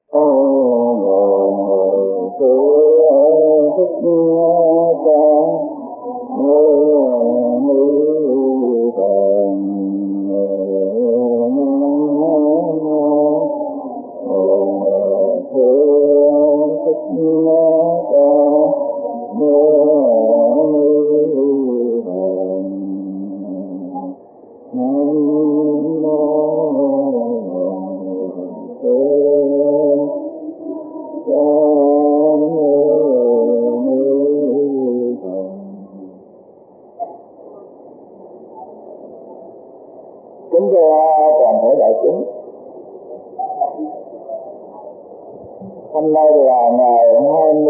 Kính thưa toàn thể đại chúng, hôm nay là ngày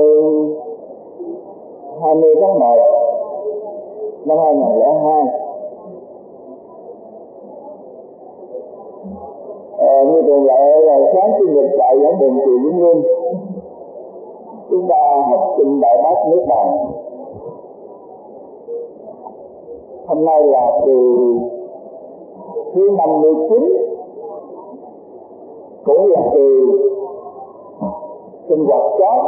20 tháng 1 năm 2002. Như thường lệ là sáng chủ nhật tại giảng đường Chùa Vĩnh Nghiêm, chúng ta học kinh Đại Bát Niết Bàn. Hôm nay là kỳ thứ 59, cũng là kỳ sinh hoạt chót.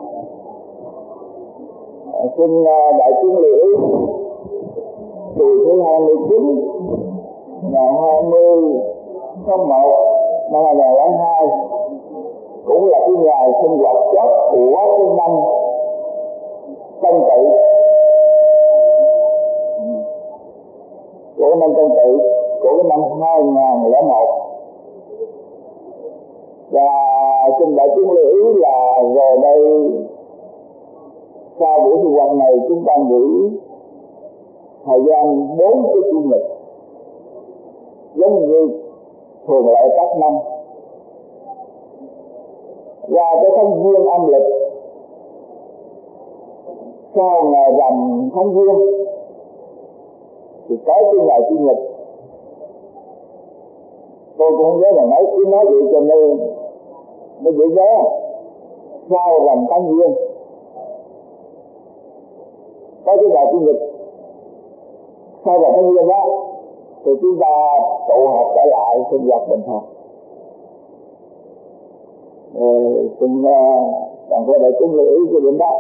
Xin đại chúng lưu ý, kỳ thứ 29 ngày 20 tháng 1 năm 2002 cũng là cái ngày sinh hoạt chót của cái năm Tân Tỵ, của năm Tân Tỵ, của cái năm 2001. Và xin đại chúng lưu ý là rồi đây sau buổi sinh hoạt này chúng ta nghỉ thời gian 4 cái chủ nhật giống như thường lệ các năm. Và cái tháng Giêng âm lịch, sau ngày rằm tháng Giêng thì tới cái ngày chủ nhật. Tôi cũng không nhớ là cứ nói vậy cho nên nó dễ nhớ. Sau rằm tháng Giêng có cái ngày chủ nhật, sau rằm tháng Giêng đó thì chúng ta tụ họp trở lại sinh hoạt bình thường. Xin toàn thể đại chúng lưu ý cái điểm đó.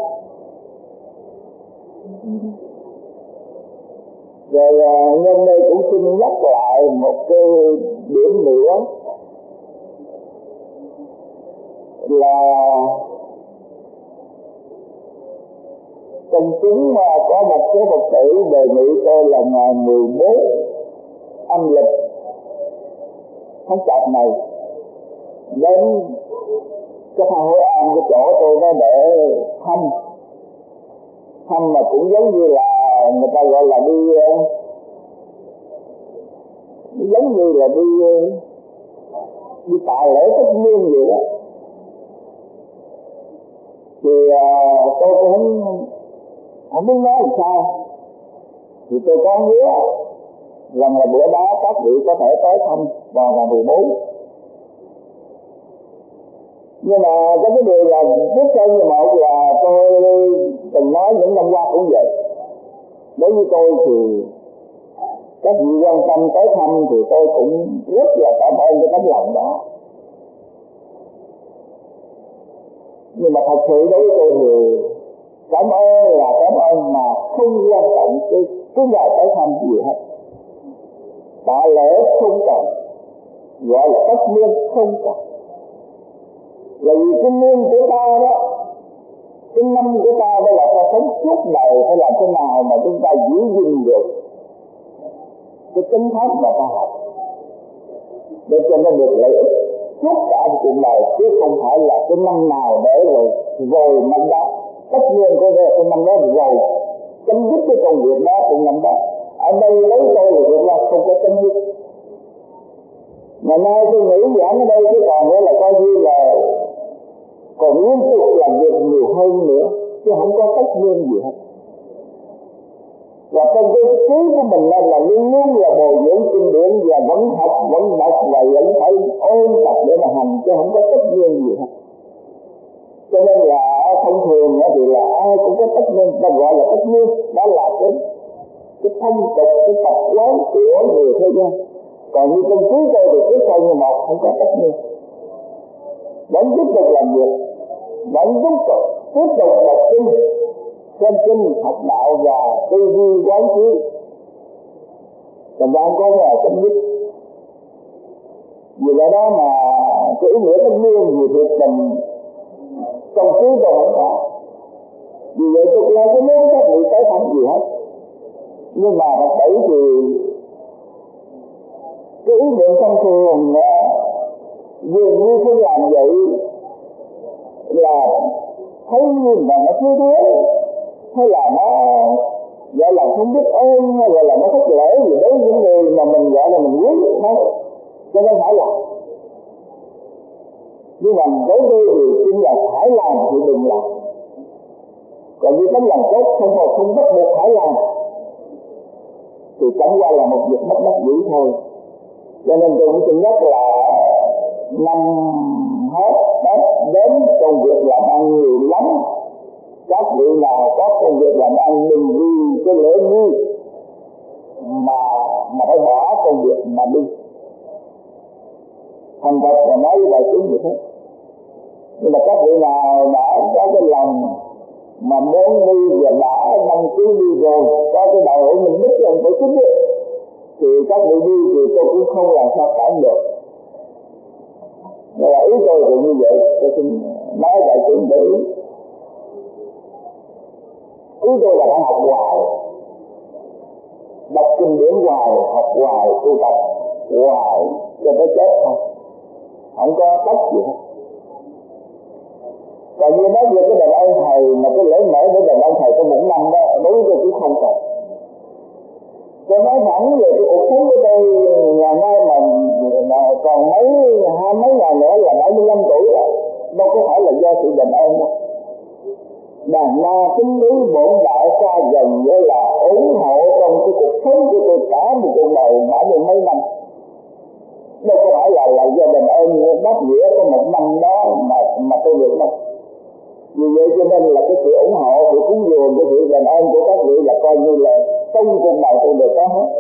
Rồi nhân đây cũng xin nhắc lại một cái điểm nữa là công chúng có một số Phật tử đề nghị tôi là ngày 14 âm lịch tháng Chạp này đến cái Phan Hội An, cái chỗ tôi đó để thăm mà cũng giống như là người ta gọi là đi giống như là đi tạ lễ tất niên vậy đó. Thì tôi cũng không biết nói làm sao, thì tôi có hứa rằng là bữa đó các vị có thể tới thăm vào ngày 14. Nhưng mà có cái điều là trước sau như một là tôi từng nói những năm qua cũng vậy. Đối với tôi thì các vị quan tâm tới thăm thì tôi cũng rất là cảm ơn cái tấm lòng đó. Nhưng mà thật sự đối với tôi thì cảm ơn là cảm ơn mà không quan trọng cái ngày tới thăm gì hết. Tạ lễ không cần, gọi là tất niên không cần. Là vì cái niên của ta đó, cái năm của ta đó là ta sống suốt đời, phải làm thế nào mà chúng ta giữ gìn được cái tính pháp mà ta học để cho nó được lợi ích suốt cả cuộc đời, chứ không phải là cái năm nào để rồi năm đó. Tất nhiên có thể cái năm đó rồi chấm dứt cái công việc đó trong năm đó. Ở đây lấy tôi thì việc là không có chấm dứt. Ngày nay tôi nghĩ giảng ở đây chứ còn nữa là coi như là còn liên tục làm việc nhiều hơn nữa, chứ không có tất nhiên gì hết. Và trong cái trí của mình là luôn luôn là bồi dưỡng kinh điển và vẫn học, vẫn đọc và vẫn phải ôn tập để mà hành, chứ không có tất nhiên gì hết. Cho nên là thông thường thì là ai cũng có tất nhiên, ta gọi là tất nhiên, đó là cái phong tục, cái tập quán của người thế gian. Còn như trong trí tôi thì trước sau như một, không có tất nhiên. vẫn tiếp tục làm việc, vẫn tiếp tục đọc kinh, xem kinh, học đạo và tư duy quán chiếu. Còn đang có nhà chấm dứt. Vì lẽ đó mà cái ý nghĩa thanh niên vì việc mình công trí tôi không có. Vì vậy tôi không có muốn các vị tới thăm gì hết. Nhưng mà thật bảy thì cái ý niệm thông thường dường như không làm vậy là thấy như mà nó thiếu thiếu, hay là nó gọi là không biết ơn, hay gọi là nó thất lễ gì đấy những người mà mình gọi là mình quý nó, cho nên phải làm. Nhưng mà đối với thì xin là phải làm thì đừng làm. Còn như tấm lòng tốt không bắt buộc phải làm thì chẳng qua là một việc bất đắc dĩ thôi. Cho nên tôi cũng xin nhắc là năm hết Tết đến công việc làm ăn nhiều lắm. Các vị nào có công việc làm ăn đừng vì cái lễ nghi mà phải bỏ công việc mà đi. Thành thật là nói với đại chúng như thế. Nhưng mà các vị nào đã có cái lòng mà muốn đi và đã đăng ký đi rồi, có cái đạo hữu mình biết rằng phải chính ấy, thì các vị đi thì tôi cũng không làm sao cản được. Nên là ý tôi thì như vậy, tôi xin nói đại chúng để ý tôi là phải học hoài, đọc kinh điển hoài, học hoài, tu tập hoài cho tới chết thôi, không có cách gì hết. Còn như nói về cái đền ơn thầy mà cái lễ mở để đền ơn thầy trong một năm đó, đối với tôi cũng không cần. Tôi nói thẳng về cái cuộc sống của tôi ngày nay mà còn mấy ngày nữa là 75 tuổi rồi, đâu có phải là do sự đền ơn đâu. Đàn na chính lý bổn đại xa dần với là ủng hộ trong cái cuộc sống của tôi cả một cuộc đời 70 mấy năm. Đâu có phải là do đền ơn đáp nghĩa của một năm đó mà tôi được đâu. Vì vậy cho nên là cái sự ủng hộ, sự cúng dường, cái sự đền ơn của các vị là coi như là trong cuộc đời tôi đều có hết.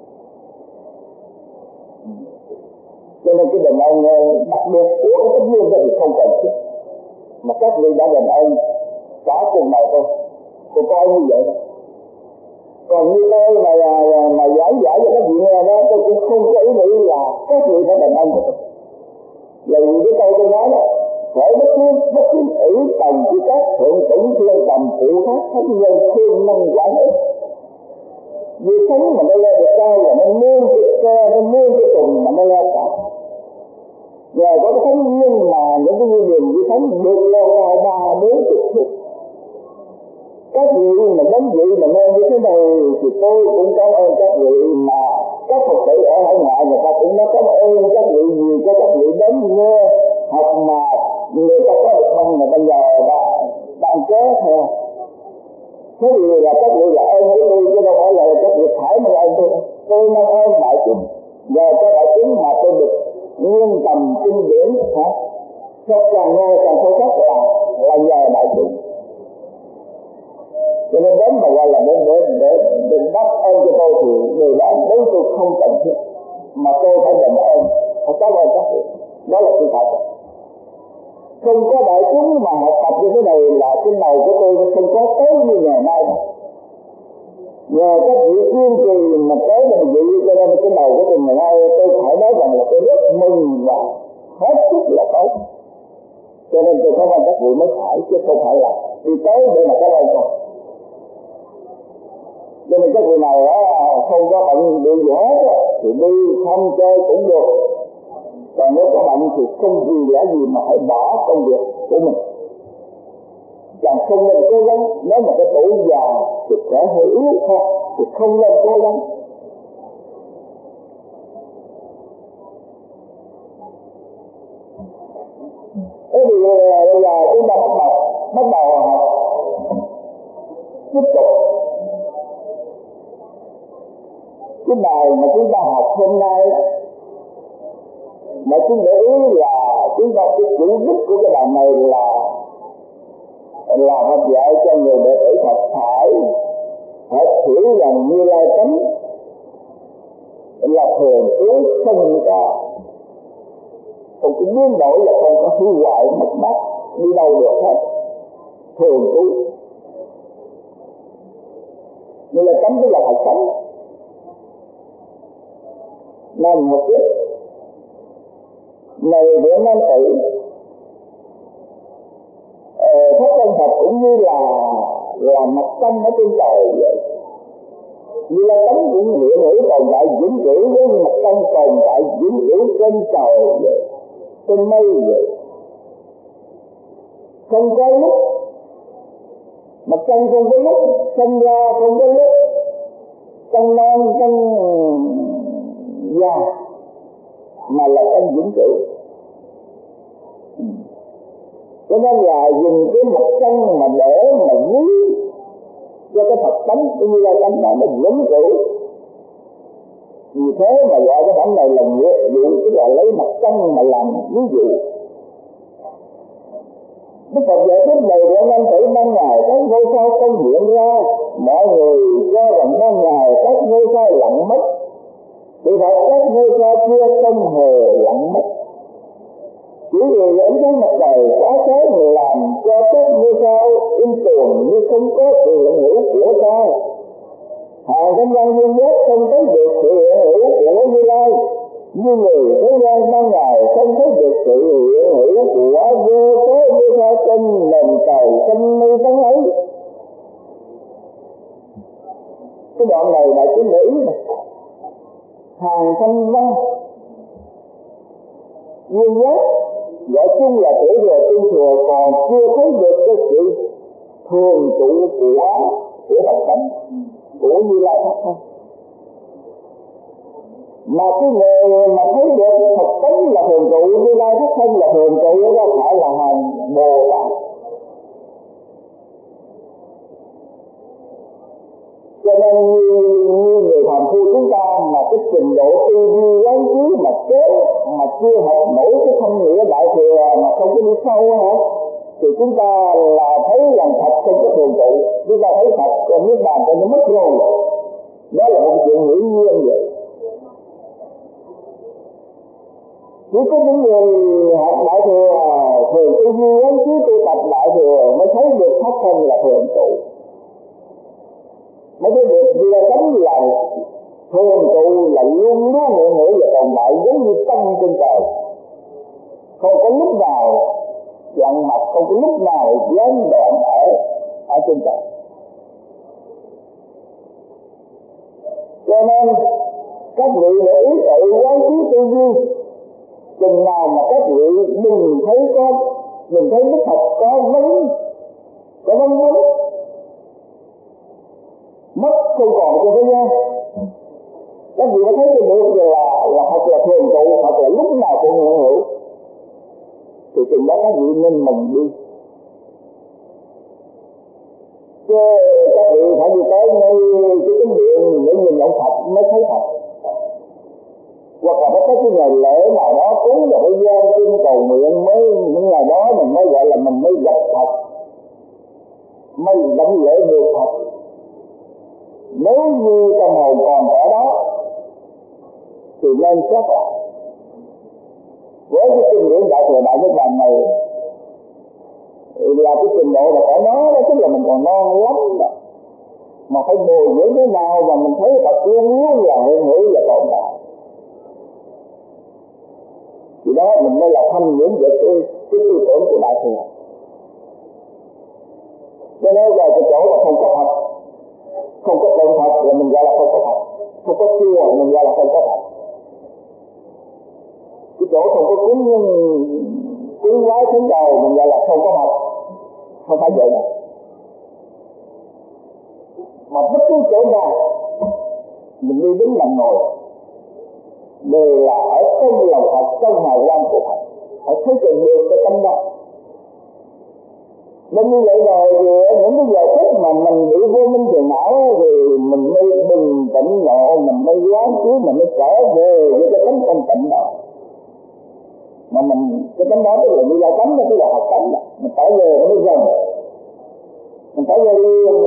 Cho nên cái đền ơn đặc biệt của cái tất nhiên đó thì không cần thiết. Mà các vị đã đền ơn cả cuộc đời tôi coi như vậy. Còn như tôi mà giảng giải cho các vị nghe đó, tôi cũng không có ý nghĩ là các vị phải đền ơn của tôi. Là vì cái tôi nói đó, phải bất cứ ủy tầm của các thượng tỉnh thiên tầm phụ thác thánh nhân thiên năm quản ích. Vì sống mà nó leo được cao là nó muôn cái cơ, nó muôn cái tùng mà nó leo cao. Nhờ có cái thánh nhân mà những cái điều như thánh được leo cao 3-4 phút. Các vị mà đến vị mà nghe như thế này thì tôi cũng cảm ơn các vị, mà các Phật tử ở hải ngoại người ta cũng nói cảm ơn các vị vì cho các vị đến nghe học mà người ta có được không, mà bây giờ bạn kéo theo. Thế thì là các vị là ơn với tôi chứ đâu phải là các vị phải mà ơn tôi. Tôi mang ơn đại chúng, nhờ có đại chúng mà tôi được nguyên tầm kinh điển cho càng nghe càng sâu sắc là nhờ đại chúng. Cho nên đến mà gọi là để đáp ơn cho tôi thì người đó đối tôi không cần thiết, mà tôi phải đền ơn, phải cảm ơn các vị. Đó là sự thật. Không có đại chúng mà học tập như thế này là cái đầu của tôi không có tới như ngày nay. Nhờ các vị kiên trì mà tới là vị, cho nên cái đầu của tôi ngày nay tôi phải nói rằng là tôi rất mừng và hết sức là tốt. Cho nên tôi cảm ơn các vị mới phải, chứ không phải là đi tới để mà cảm ơn con. Cho nên các vị nào không có bận bị gì hết thì đi thăm chơi cũng được. Còn nếu có bận thì không vì lẽ gì mà phải bỏ công việc của mình. Chẳng không nên cố gắng, nếu mà cái tuổi già sức khỏe hơi yếu thôi thì không nên cố gắng. Thế thì bây giờ chúng ta bắt đầu học tiếp tục cái bài mà chúng ta học hôm nay. Mà chúng để ý là chúng ta cái chữ đích của cái bài này là học dạy cho người đệ tử Phật phải hiểu rằng Như Lai tánh là thường trú không có. Còn cái biến đổi là không có hư hoại mất mát, đi đâu được hết, thường trú. Như là tánh tức là thật tánh. Nên một chút này của nam tử Pháp Chân Thật cũng như là mặt trăng ở trên trời vậy. Như là tánh cũng hiện hữu tồn tại vĩnh cửu, với mặt trăng tồn tại vĩnh cửu trên trời vậy, trên mây vậy. Không có lúc mặt trăng, không có lúc sinh ra, không có lúc trăng non trăng già, mà là trăng vĩnh cửu. Cho nên là dùng cái mặt trăng mà để mà ví cho cái Phật tánh cũng như là tánh đó nó vĩnh cửu. Vì thế mà gọi cái bản này là nghiệp vụ, tức là lấy mặt trăng mà làm ví dụ. Đức Phật giải thích này của nam tử ban ngày các ngôi sao không hiện ra, mọi người cho rằng ban ngày các ngôi sao lặng mất. Thì thật các ngôi sao kia không hề lặng mất. Chỉ vì ánh sáng mặt trời quá thế làm cho các ngôi sao im tuồng như không có sự hiện hữu của sao. Hàng thanh văn duy nhất không thấy được sự hiện hữu của Như Lai, như người thế gian ban ngày không thấy được sự hiện hữu của vô số ngôi sao trên nền trời xanh mây trắng ấy. Cái đoạn này là cái nghĩ hàng thanh văn duy nhất gọi chung là tiểu thừa tinh thừa, còn chưa thấy được cái sự thường trụ của Phật tánh, của Như Lai Pháp thôi. Mà cái người mà thấy được Phật tánh là thường trụ, Như Lai Pháp thân là thường trụ, đó phải là hàng Bồ Tát. Cho nên như người phàm phu chúng ta mà cái trình độ tư duy quán chiếu mà kế mà chưa học nổi cái thâm nghĩa đại thừa mà không có đi sâu hả, thì chúng ta là thấy rằng thật không có thường trụ, chúng ta thấy thật còn nước bàn cho nó mất rồi. Đó là một chuyện hiển nhiên vậy. Chỉ có những người học đại thừa thường tư duy quán chiếu tu tập đại thừa mới thấy được pháp thân là thường trụ, mới thấy được vì là tánh là thường trụ, là luôn luôn hiện hữu và tồn tại giống như trăng trên trời, không có lúc nào dặn mặt, không có lúc nào gián đoạn ở trên trời. Cho nên các vị để ý tự quán chiếu tư duy, chừng nào mà các vị đừng thấy Đức Phật có vấn mất không còn trên thế gian. Các vị đã thấy cái được là Phật là thường trụ, Phật là lúc nào cũng hiện hữu, thì chừng đó các vị nên mừng đi. Chứ các vị phải đi tới ngay cái chính điện để nhìn ông Phật mới thấy Phật, hoặc là phải có cái ngày lễ nào đó cúng và phải gian xin cầu nguyện mới những ngày đó mình mới gọi là mình mới gặp Phật, mới đảnh lễ được Phật. Nếu như tâm hồn còn ở đó thì nên xét lại. Với cái kinh điển đại thừa Đại Niết Bàn này là cái trình độ là phải nói đó, tức là mình còn non lắm đó. Mà phải bồi dưỡng thế nào mà mình thấy Phật luôn luôn là hiện hữu và tồn tại. Thì đó mình mới là thâm nhiễm về cái tư tưởng của đại thừa. Cho nên về cái chỗ là không có Phật, không có tượng Phật là mình gọi là không có Phật, không có chùa mình gọi là không có Phật. Cái chỗ không có cúng quái thánh đầu mình gọi là không có Phật, không phải vậy đâu. Mà bất cứ chỗ nào mình đi đứng nằm ngồi đều là ở trong lòng Phật, trong hào quang của Phật, phải thấy được cái tâm đó. Nên như vậy rồi những cái giờ phút mà mình bị vô minh phiền não thì mình mới bình tĩnh ngộ, mình mới quán chiếu, mình mới trở về với cái tánh thanh tịnh đó. Mà mình cái tánh đó tức là như là tánh đó, tức là Phật tánh đó, mình trở về nó mới gần, mình trở về liền.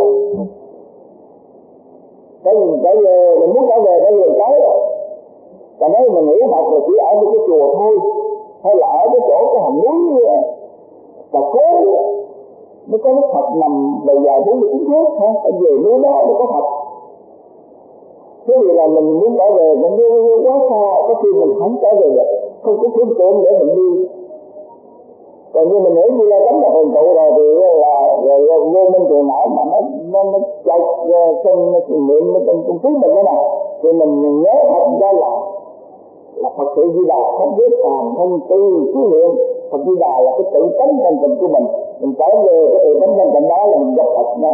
Cái gì trở về, mình muốn trở về cái. Còn nếu mình nghĩ Phật là chỉ ở cái chùa thôi, hay là ở cái chỗ cái hầm núi Cà Phê mới có nước Phật nằm bề dài 49 thước hả? Ở về núi đó mới có Phật. Thế vì là mình muốn trở về mình đi quá xa, có khi mình không trở về được, không có phương tiện để mình đi. Còn như mình nghĩ như là cấm là thành tựu rồi thì là rồi vô minh tiền não mà nó chạy sân niệm nó trong trí mình thế nào thì mình nhớ thật ra là Phật sự Di Đà không biết phàm thân tư chú niệm. Phật Di Đà là cái tự tánh thanh tịnh của mình trở về cái tự tánh thanh tịnh đó là mình gặp Phật nha.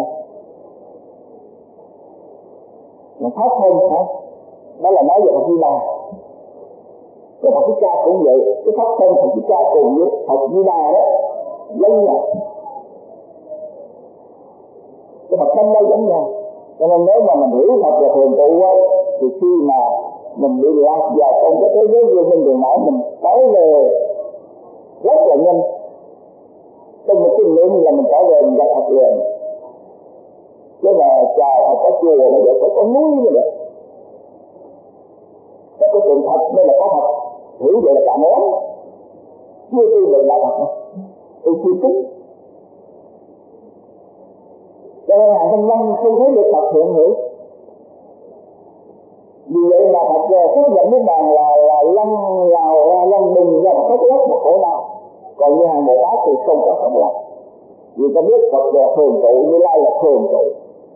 Mình thoát thân hả? Đó là nói về Phật Di Đà. Cái Phật Thích Ca cũng vậy, cái thoát thân Phật Thích Ca cùng với Phật Di Đà đó giống nhau. Cái Phật tâm đó giống nhau. Cho nên nếu mà mình hiểu Phật là thường trụ á, thì khi mà mình bị lạc vào trong cái thế giới vô minh tiền não, mình tới về rất là nhanh. Trong một cái niệm là mình trở về mình gặp Phật liền. Chứ mà trời Phật có chùa nó được, có núi nó được. Có cái tượng Phật mới là có Phật. Hiểu vậy là cả ném. Chưa tin được là Phật đâu. Tôi chưa tính. Cho nên Hàng Thanh Long không thấy được Phật hiện hữu. Vì vậy mà Phật xác nhận với bạn là lăn lào ra lăn bình ra một cái lớp một khổ nào. Còn như Hàng Bồ Tát thì không có khổ nào. Vì ta biết Phật là thường trụ, Như Lai là thường trụ.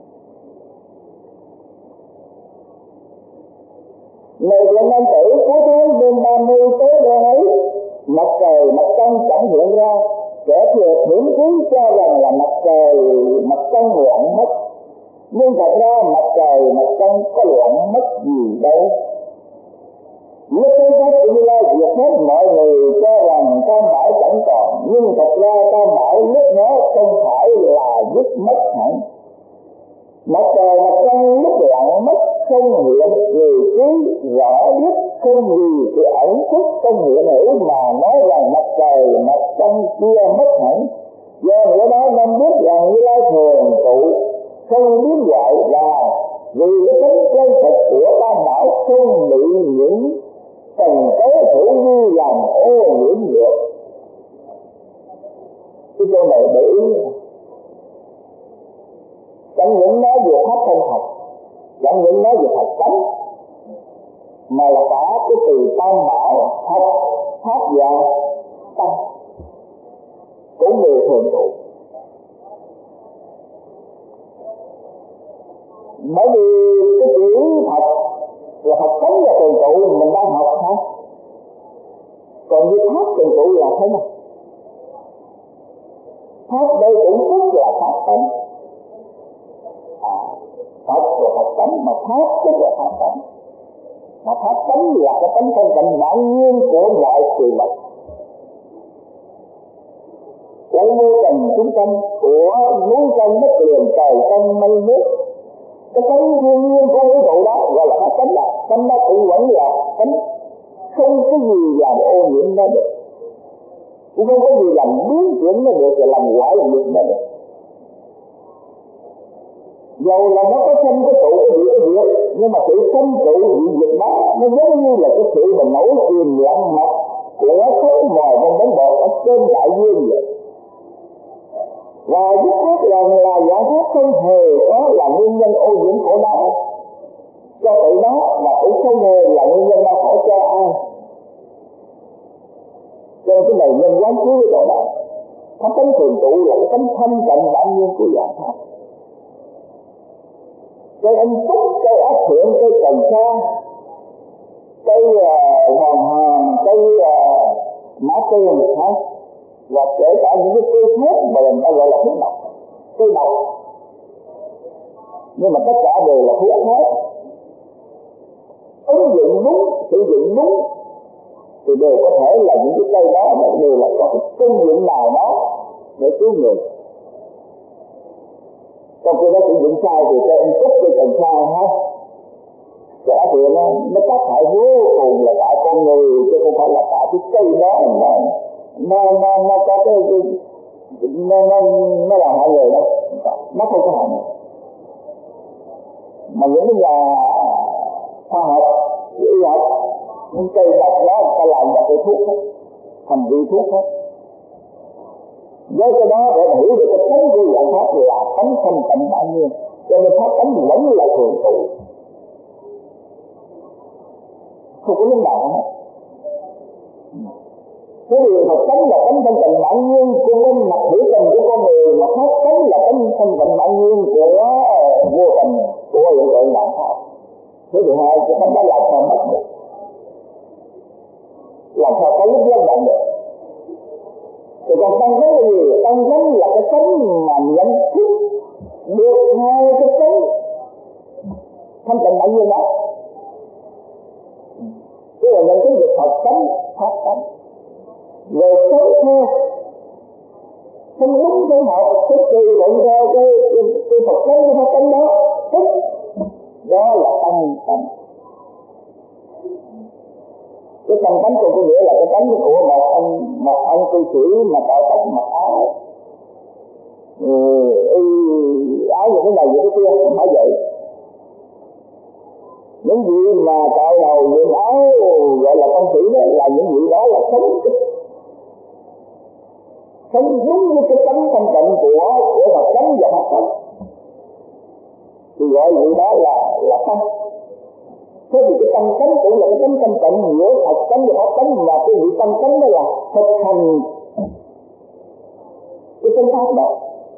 Này là nam tử cuối tháng đêm 30 tới đây ấy, mặt trời mặt trăng chẳng hiện ra, kẻ thừa thưởng quý cho rằng là mặt trời mặt trăng loạn mất. Nhưng thật ra mặt trời mặt trăng có loạn mất gì đâu. Lúc tới pháp của Như Lai diệt hết mọi người cho rằng Tam Bảo chẳng còn, nhưng thật ra Tam Bảo lúc nó không phải là dứt mất hẳn. Mặt trời mặt trăng lúc loạn mất không hiện người trí rõ biết, không vì sự ẩn thức không hiện hữu mà nói rằng mặt trời mặt trăng kia mất hẳn. Do nữa đó nên biết rằng Như Lai thường trụ không biến hoại, là vì cái tính chân thật của Tam Bảo không bị những tầng tối thử như làm ô nhiễm được. Cái câu này để ý, chẳng những nói về pháp thân Phật, chẳng những nói về Phật tánh, mà là cả cái từ Tam Bảo, Phật, Pháp và Tâm cũng đều thường trụ. Bởi vì cái chữ Phật là Phật tánh là thường trụ mình đang học hả? Còn như Pháp thường trụ là thế nào? Pháp đây cũng tức là Pháp tánh. Phật là Phật tánh, mà Pháp tức là Pháp tánh. Mà Pháp tánh là cái tánh thanh tịnh bản nhiên của mọi sự vật, của môi trần chúng sanh, của núi sông đất liền, trời sông mây nước. Cái tánh thiên nhiên của vũ trụ đó gọi là Pháp tánh, là tánh đó cũng vẫn là tánh, không có gì làm ô nhiễm nó được, cũng không có gì làm biến chuyển nó được, và làm hoại diệt nó được. Dầu là nó có sanh cái trụ cái diệt, nhưng mà sự sanh trụ dị diệt đó nó giống như là cái sự mà nổi chìm lặng mặt của khối mồi trong bánh bột ở trên đại dương vậy. Và dứt khoát rằng là giải thoát không hề có là nguyên nhân ô nhiễm khổ đau cho tự nó, và cũng không hề là nguyên nhân đau khổ cho ai. Cho nên cái này nhân quán chiếu với cậu bạn, pháp tánh thường trụ là cái tánh thanh tịnh bản nhiên của giải thoát. Cây anh túc, cây ác thiện, cây cần sa, cây hoàng hòn, cây mã tiền hả? Và kể cả những cái cây khác mà người ta gọi là thuốc độc, cây độc, nhưng mà tất cả đều là thuốc hết. Ứng dụng đúng, sử dụng đúng thì đều có thể là những cái cây đó đều là có cái công dụng nào đó để cứu người. Trong khi đó sử dụng sai thì cây anh cúc, cây cần sa ha, kẻ thì nó tác hại vô cùng là cả con người, chứ không phải là cả cái cây đó nó có cái nó làm hại người đâu, nó không có hại người. Mà những cái nhà khoa học, y học, những cây độc đó người ta làm ra cây thuốc đó, thành vị thuốc hết. Với cái đó để hiểu được cái tánh của dạng pháp là tánh thanh tịnh bao nhiêu, cho nên pháp tánh vẫn là thường trụ, không có lúc nào hết. Cái điều Phật tánh là tánh thanh tịnh bản nhiên cho nên mặt biểu tình của con người, mà pháp tánh là tánh thanh tịnh bản nhiên của vô tình của hiện tượng dạng pháp. Thứ thứ hai, cái tánh đó làm sao mất được, làm sao có lúc lớn mạnh được. Thì còn tăng tánh là gì? Tăng tánh là cái tánh mà nhận thức được hai cái tánh thanh tịnh bản nhiên đó. Tức là nhận thức được Phật tánh, pháp tánh, rồi sống theo không đúng không hợp, tức kỳ luận theo cái Phật tánh, cái pháp tánh đó, tức đó là tăng tánh. Cái tăng tánh của nghĩa là cái tánh của một ông cư sĩ mà tạo tóc mặc áo áo như thế này như thế kia, không phải vậy. Những vị mà tạo đầu những áo gọi là công sĩ đó là những vị đó là sống đúng với cái tánh thanh tịnh của Phật tánh và pháp tánh, thì gọi vị đó là tăng. Thế thì cái tâm tánh cũng là cái tánh thanh tịnh giữa Phật tánh và pháp tánh, và cái vị tâm tánh đó là thực hành cái tâm pháp đó,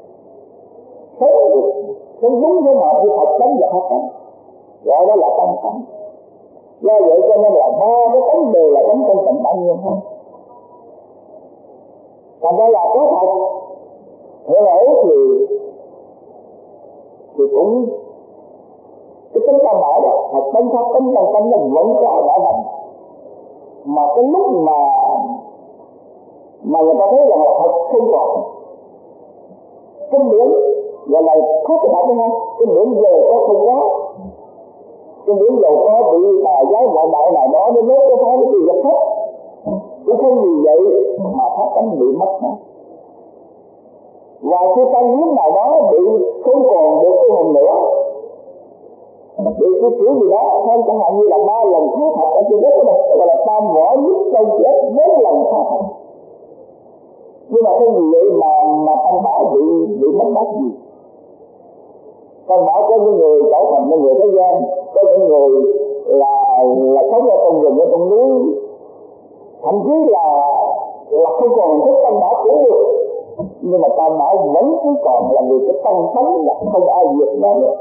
sống đúng với hợp với Phật tánh và pháp tánh, gọi đó là tâm tánh. Do vậy cho nên là ba cái tánh đều là tánh thanh tịnh bao nhiêu hết. Còn đây là có thật hiểu ấy thì cũng cái tính ta bảo đó, Phật tánh pháp tánh tâm tánh nó vẫn có đã thành. Mà cái lúc mà người ta thấy rằng là Phật không còn, kinh điển gọi là khó cái đạo nha, kinh điển giờ có không có, kinh điển giàu có bị tà giáo ngoại đạo nào đó nó nói cái pháp nó bị dập hết, cũng không vì vậy mà pháp tánh bị mất nữa. Và khi tâm lúc nào đó bị không còn được cái hồn nữa, bị cái kiểu gì đó, không chẳng hạn như là 3 lần phá thật ở trên đất đó, gọi là tam võ nhất câu chết 4 lần phá thật. Nhưng mà không vì vậy mà Tam Bảo bị mất mát gì. Tam Bảo có những người trở thành những người thế gian, có những người là sống ở trong rừng, ở trong núi, thậm chí là không còn thích Tam Bảo cũng được, nhưng mà Tam Bảo vẫn cứ còn là người cái tâm thánh là không ai diệt nó được.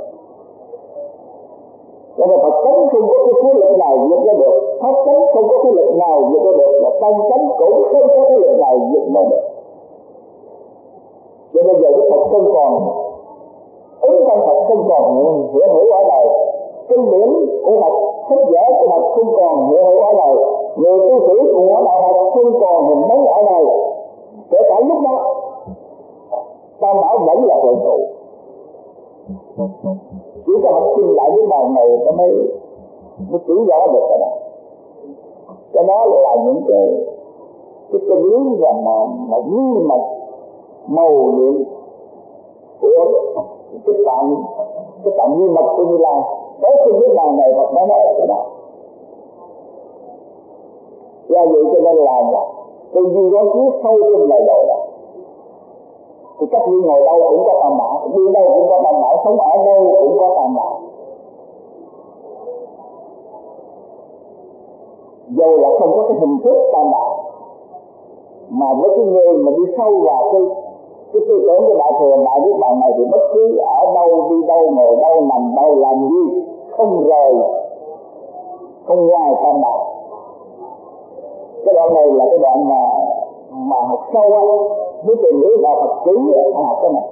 Cho nên Phật tánh không có cái thế lực nào diệt nó được, pháp tánh không có thế lực nào diệt nó được, và tâm tánh cũng không có thế lực nào diệt nó được. Cho nên giờ cái Phật không còn, ứng tâm Phật không còn hiện hữu ở đời, kinh điển của Phật, sách vở của Phật không còn hiện hữu ở đời, người tu sĩ của đạo Phật không còn hình bóng ở đời. Kể cả lúc đó Tam Bảo vẫn là hội tụ. Chỉ có học sinh lại với bài này nó mới chỉ rõ được cái đó. Cái đó là những cái chân lý mà như mà màu nhiệm của cái tạm như mật của Như Lai. Đối với cái bài này Phật nói là cái đó. Do vậy cho nên là cái duy đó cứ sâu trong lời đầu đó. Thì cách như ngồi đâu cũng có Tam Bảo, đi đâu cũng có Tam Bảo, sống ở đâu cũng có Tam Bảo. Dù là không có cái hình thức Tam Bảo, mà với cái người mà đi sâu vào cái tư tưởng của Đại Thừa Đại Đức Bạn này thì bất cứ ở đâu, đi đâu, ngồi đâu, nằm đâu, làm gì, không rời, không ngoài Tam Bảo. Cái đoạn này là cái đoạn mà học sâu á, với tìm hiểu đạo Phật kỹ phải học cái này.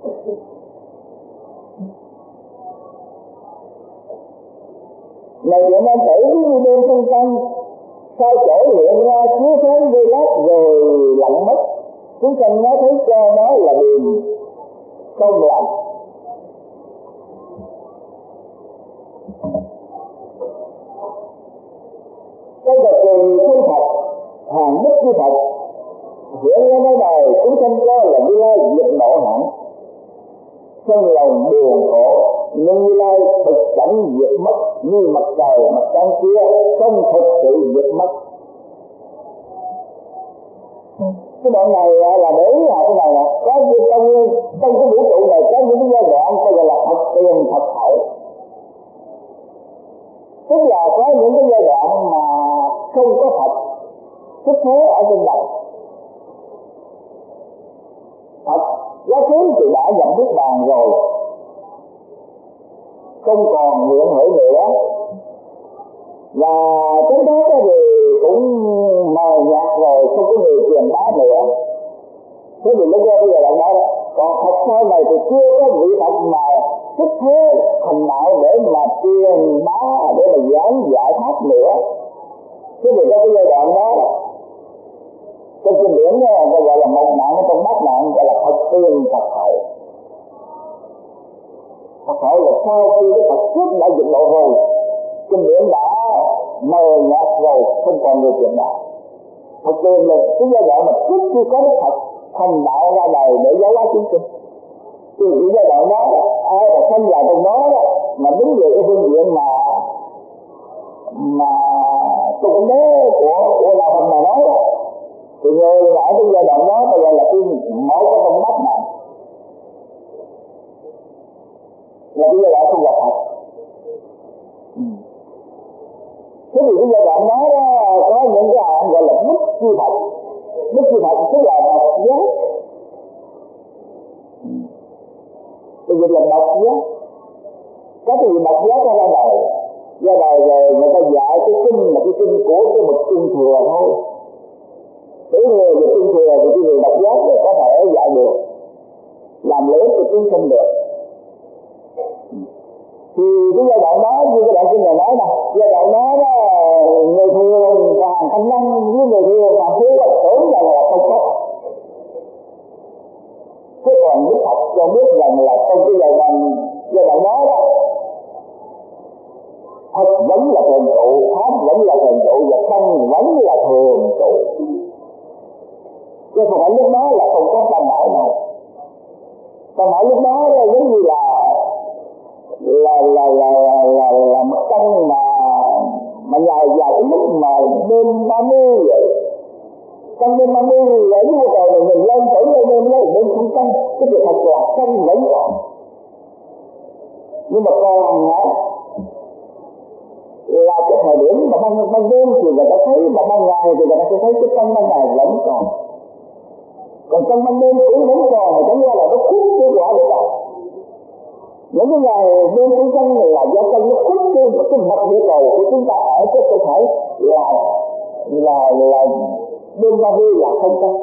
Này chuyện nên tử như đêm phân căn, sao chỗ hiện ra chiếu sáng gây lát rồi lặng mất. Chúng sanh nó thấy cho nó là điềm không lặng. Cái vật từ thân Phật, hàng đức như Phật, hiện ra nơi đời chúng sanh cho là Như Lai diệt nộ hẳn, sân lòng buồn khổ, nhưng Như Lai thực cảnh diệt mất như mặt trời mặt trăng kia không thực sự diệt mất. Cái đoạn này là để ý cái này nè, có như trong cái vũ trụ này có những cái giai đoạn gọi là thật tiền thật hậu. Tức là có những cái giai đoạn mà không có thật xuất thế ở trên đầu. Thật quá khứ thì đã nhận biết bàn rồi, không còn hiện hữu nữa, và cái đó thì cũng mờ nhạt rồi, không có người truyền bá nữa. Thế thì lúc đó bây giờ lại nói đó, còn thật sau này thì chưa có vị thật mà xuất thế thành đạo để mà truyền bá, để mà giảng giải pháp nữa. Thế thì trong cái giai đoạn đó, trong kinh điển nó gọi là một nạn, trong bát nạn gọi là thật tiên thật hậu. Thật hậu là sau khi cái Phật trước đã dựng lộ rồi, kinh điển đã mờ nhạt rồi, không còn người truyền đạo. Thật tiên là cái giai đoạn mà trước khi có cái thật thành đạo ra đời để giáo hóa chúng sinh. Thì cái giai đoạn đó, ai mà sinh vào trong đó mà đứng về cái phương diện mà tụng đế của đạo Phật mà nói đó, thì người ở cái giai đoạn đó bây giờ là cái mở cái con mắt này, là cái giai đoạn không gặp Phật. Thế thì cái giai đoạn đó có những cái案gọi là bích chi Phật. Bích chi Phật tức là độc giác. Cái gì là độc giác? Có cái gì độc giác ra đời rồi người ta dạy cái kinh là cái kinh của cái bậc kinh thừa thôi. Để người về kinh thừa thì cái người độc giác có thể dạy được, làm lễ thì chúng không được. Thì cái giai đoạn đó như cái đoạn kinh này nói nè, giai đoạn đó người thường và hàng thanh năng với người thường và thứ tưởng rằng là không có. Thế còn Đức Phật cho biết rằng là trong cái giai đoạn đó thật vẫn là thường trụ, pháp vẫn là thường trụ, và không vẫn là thường trụ. Chứ không phải lúc đó là không có tam bảo nào. Tam bảo lúc đó giống như là một căn mà dài cái lúc mà đêm 30 vậy. Trong đêm 30 ở dưới trời này mình lên thử lên đêm không căng, cái việc thật là căng vẫn còn. Nhưng mà còn là cái thời điểm mà ban đêm thì người ta thấy, mà ban ngày thì người ta sẽ thấy cái căn ban ngày vẫn còn. Còn trong ban đêm cũng vẫn còn, mà chẳng qua là nó khúc cái quả để còn. Những cái ngày đêm của chân là do chân nó khúc cái mặt địa cầu của chúng ta ở cái cơ thể là đêm 30 là không căng.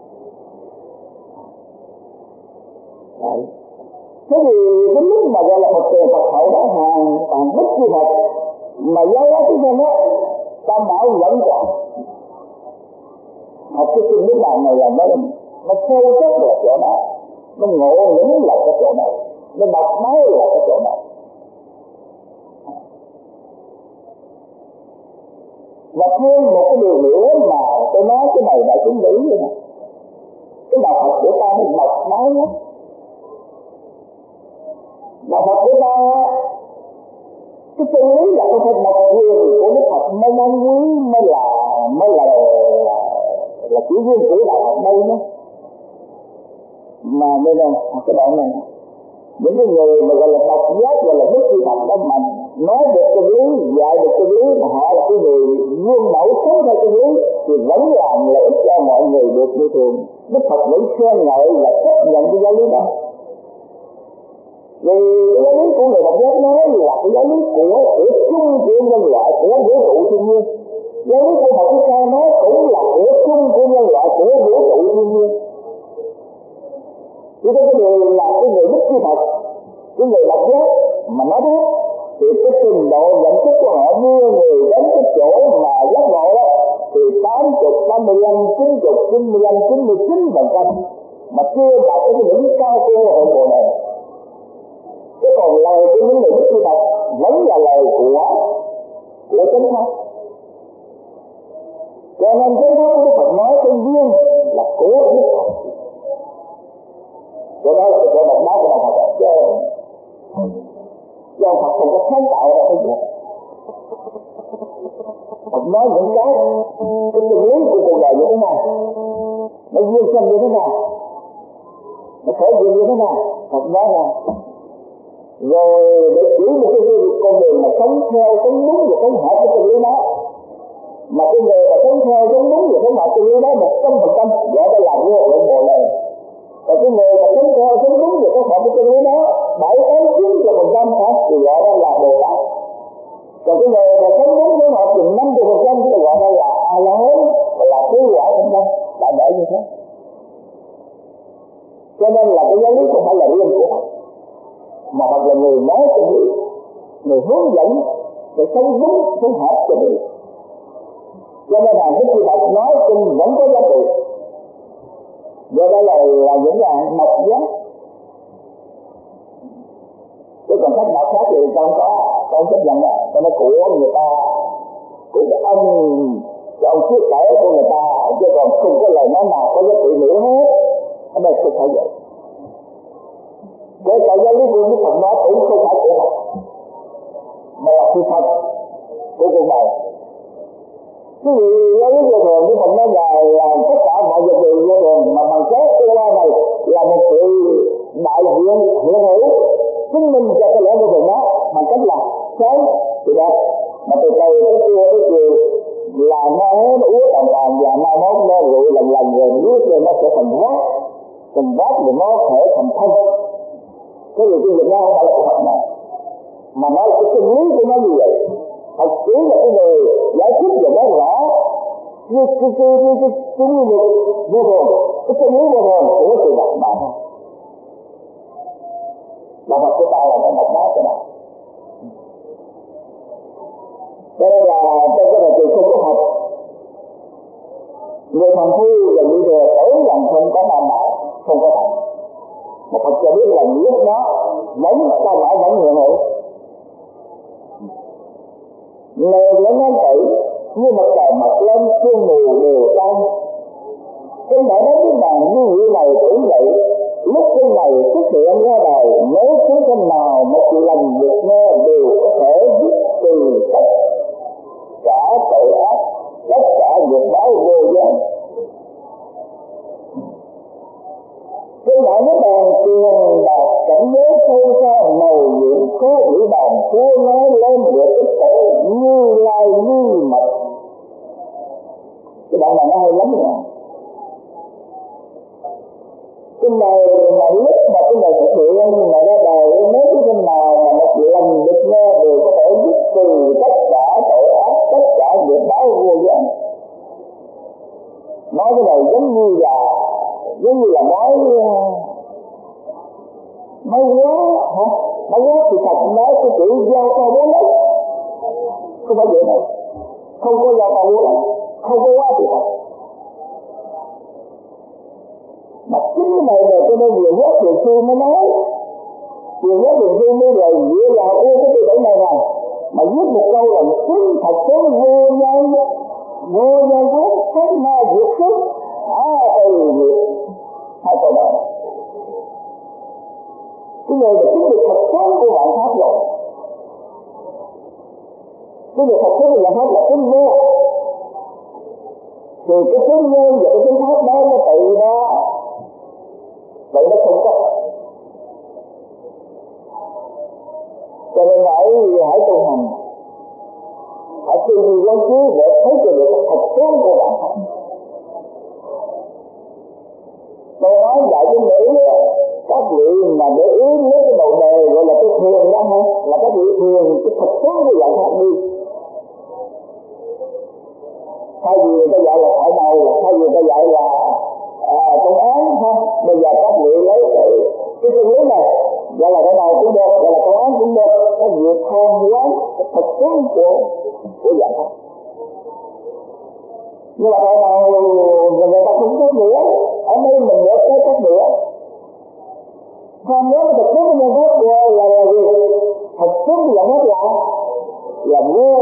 Đấy. Thế thì cái lúc mà gọi là Phật tiền Phật hậu đó hàng bích chi Phật mà giáo hóa chúng sinh đó, tam bảo vẫn còn. Học cái kinh Niết Bàn này là nó sâu sắc là chỗ nào, nó ngộ những là cái chỗ nào, nó đọc máy là cái chỗ nào. Và thêm một cái điều nữa mà tôi nói cái này đã chứng lý vậy nè, cái đạo Phật của ta nó đọc máy lắm. Đạo Phật của ta cái chân lý là cái thân độc quyền của Đức Phật mới đáng quý, mới là chỉ riêng của đạo Phật đây đó. Mà đây là cái đoạn này, những cái người mà gọi là độc giác, gọi là biết chi Phật đó, mà nói được chân lý, dạy được chân lý, mà họ là cái người gương mẫu sống theo chân lý thì vẫn làm lợi ích cho mọi người được như thường. Đức Phật vẫn khen ngợi là chấp nhận cái giáo lý đó. Vì cái giáo lý của người độc giác nói là cái giáo lý của chung của nhân loại, của vũ trụ thiên nhiên. Giáo lý của Phật Thích Ca nói cũng là của chung của nhân loại, của vũ trụ thiên nhiên. Chỉ có cái điều là cái người biết chi Phật, cái người độc giác mà nói thế thì cái trình độ nhận thức của họ đưa người đến cái chỗ mà giác ngộ đó thì 80, 85, 90, 95, 99% mà chưa đạt tới cái đỉnh cao của hội bộ này. Chứ còn lời của những người biết chi Phật vẫn là lời của chánh pháp. Cho nên chánh pháp của Đức Phật nói cái duyên là của Đức Phật. Cho đó là cái chỗ độc đáo của đạo Phật chứ Phật không có sáng tạo ra cái gì. Phật nói những cái chân lý của cuộc đời như thế này, nó nhiên sinh như thế nào, nó khởi diện như thế nào, Phật nói ra. Rồi để chỉ một cái con đường mà sống theo, sống đúng và sống hợp với chân lý đó. Mà cái người mà sống theo, sống đúng và sống hợp chân lý đó 100% gọi đó là vô lượng Bồ Đề. Còn cái người mà sống theo, sống đúng và sống hợp với chân lý đó 7-9% thì gọi đó là Bồ Tát. Còn cái người mà sống đúng sống hợp chừng 50% thì gọi đó là A La Hán, là cứu quả không đâu, đại để như thế. Cho nên là cái giáo lý không phải là riêng của Phật, mà Phật là người nói chân lý, người hướng dẫn để sống đúng, sống hợp chân lý. Cho nên là cái khi Phật nói kinh vẫn có giá trị. Do đó là những dạng mộc giác. Chứ còn cách nào khác thì con chấp nhận là cho nó của người ta, của cái ông thuyết kể của người ta, chứ còn không có lời nói nào có giá trị nữa hết. Ở đây không phải vậy. Kể cả giáo lý của Đức Phật nói cũng không phải của Phật, mà là sự thật của cuộc đời. Cái gì giáo lý vô thường Đức Phật nói là tất cả mọi vật đều vô thường, mà bằng cái tương lai này là một sự đại diện hiện hữu chứng minh cho cái lẽ vô thường đó bằng cách là sáng thì đẹp, mà từ từ cái kia cái chiều là nó uống tàn và mai mốt nó rượu lần rồi nuốt lên nó sẽ thành vát thì nó thể thành thân. Cái gì cái việc đó không phải là của Phật này, mà nói là cái chân lý của nó như vậy. Phật chỉ là cái người giải thích và nói rõ như cái nguyên lực vô thường, cái chân lý vô thường của sự đặt mà thôi. Mà Phật của ta là nó đặt đá cho nó. Cho nên là trong cái thời kỳ không có Phật, người phàm phu và người thừa tưởng rằng không có đảm bảo, không có thật. Mà Phật cho biết là lúc đó vẫn ta mãi vẫn hiện hữu. Lời vẫn nói tử như mặt trời mọc lên, sương mù đều tan. Kinh đã nói với bạn như vậy này cũng vậy. Lúc kinh này xuất hiện ra đời, nếu chúng sinh nào một lần được nghe đều có thể dứt từ tất cả tội ác, tất cả nghiệp báo vô gian. Kinh đã nói bàn tiền đạt cảnh giới sâu xa màu nhiệm, có bị bàn thua nói lên được cái cảnh như lai như mật. Cái đoạn này nó hay lắm rồi. Cái này là lúc mà cái này xuất hiện mà ra đời, nếu cái sinh nào mà một lần được nghe đều có thể dứt từ tất cả tội ác, tất cả nghiệp báo vô gian. Nói cái này giống như là nói quá hả? Nói quá thì thật nói cái chữ giao to bố lắm. Không phải vậy đâu. Không có giao to bố lắm. Không có quá thì thật. Mà chính cái này là cho nên nhiều nhất Điều Sư mới nói. Nhiều nhất Điều Sư mới rồi dựa vào yêu cái tư tưởng này nè. Mà viết một câu là chính thật số vô nhân pháp ma diệt xuất. Hai câu đó. Cái người là chính được thật số của vạn pháp rồi. Cái người thật số của vạn pháp là tính vô. Thì cái tính nhân và cái tính pháp đó nó tự đó. Vậy nó không có. Cho nên hãy tu hành, hãy tư duy quán chiếu để thấy cho được thật số của vạn pháp. Tôi nói dạy với Mỹ các vị mà để ý lấy cái đầu đề gọi là cái thường đó hả? Là các vị thường cái thật số của vạn pháp đi. Thay vì người ta dạy là thoại đầu, thay vì người ta dạy là công án ha. Bây giờ các vị lấy cái chân lý này gọi là cái nào cũng được, gọi là công án cũng được. Cái việc tham quán cái thật số của vạn pháp. Nhưng mà thoại đầu người ta không có nữa. Ở đây mình nhớ cái cách nữa. Tham nhớ cái thật số của nhân pháp là gì? Thật số của vạn pháp là vô.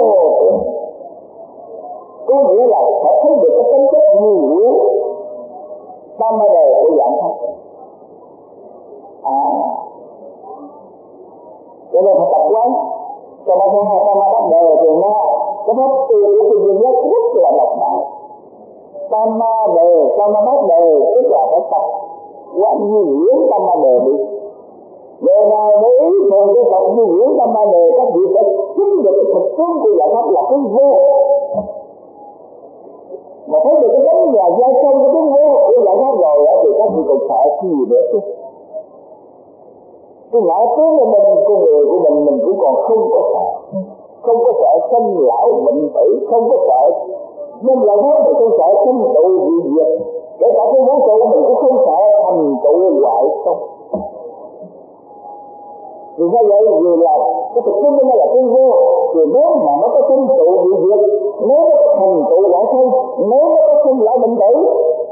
Có nghĩa là phải thấy được cái tính chất nhiều tam ma đề của vạn pháp. Cho nên phải tập quán. Cho nên hai tam ma đề thì nó cái pháp tư của cái duy nhất rất là độc đạo. tam ma đề, tam ma bát đề, tức là phải tập quán duy huyễn tam ma đề đi. Người nào để ý thường cái tập duy huyễn tam ma đề, các vị sẽ chứng được cái thực tướng của giải pháp là cái vô. Mà thấy được cái đấng nhà giai công cái tiếng vô của giải pháp rồi thì các vị còn sợ cái gì nữa chứ. Cái ngã tướng của mình, con người của mình cũng còn không có sợ. Không có sợ sinh lão bệnh tử, không có sợ nên là nói mình không sợ sinh tụ dị diệt, kể cả cái vũ trụ mình cũng không sợ thành tụ hoại không. Vì sao vậy? Vì là cái thực chất nó là cái vô, thì nếu mà nó có sinh tụ dị diệt, nếu nó có thành tụ hoại không, nếu nó có sinh lão bệnh tử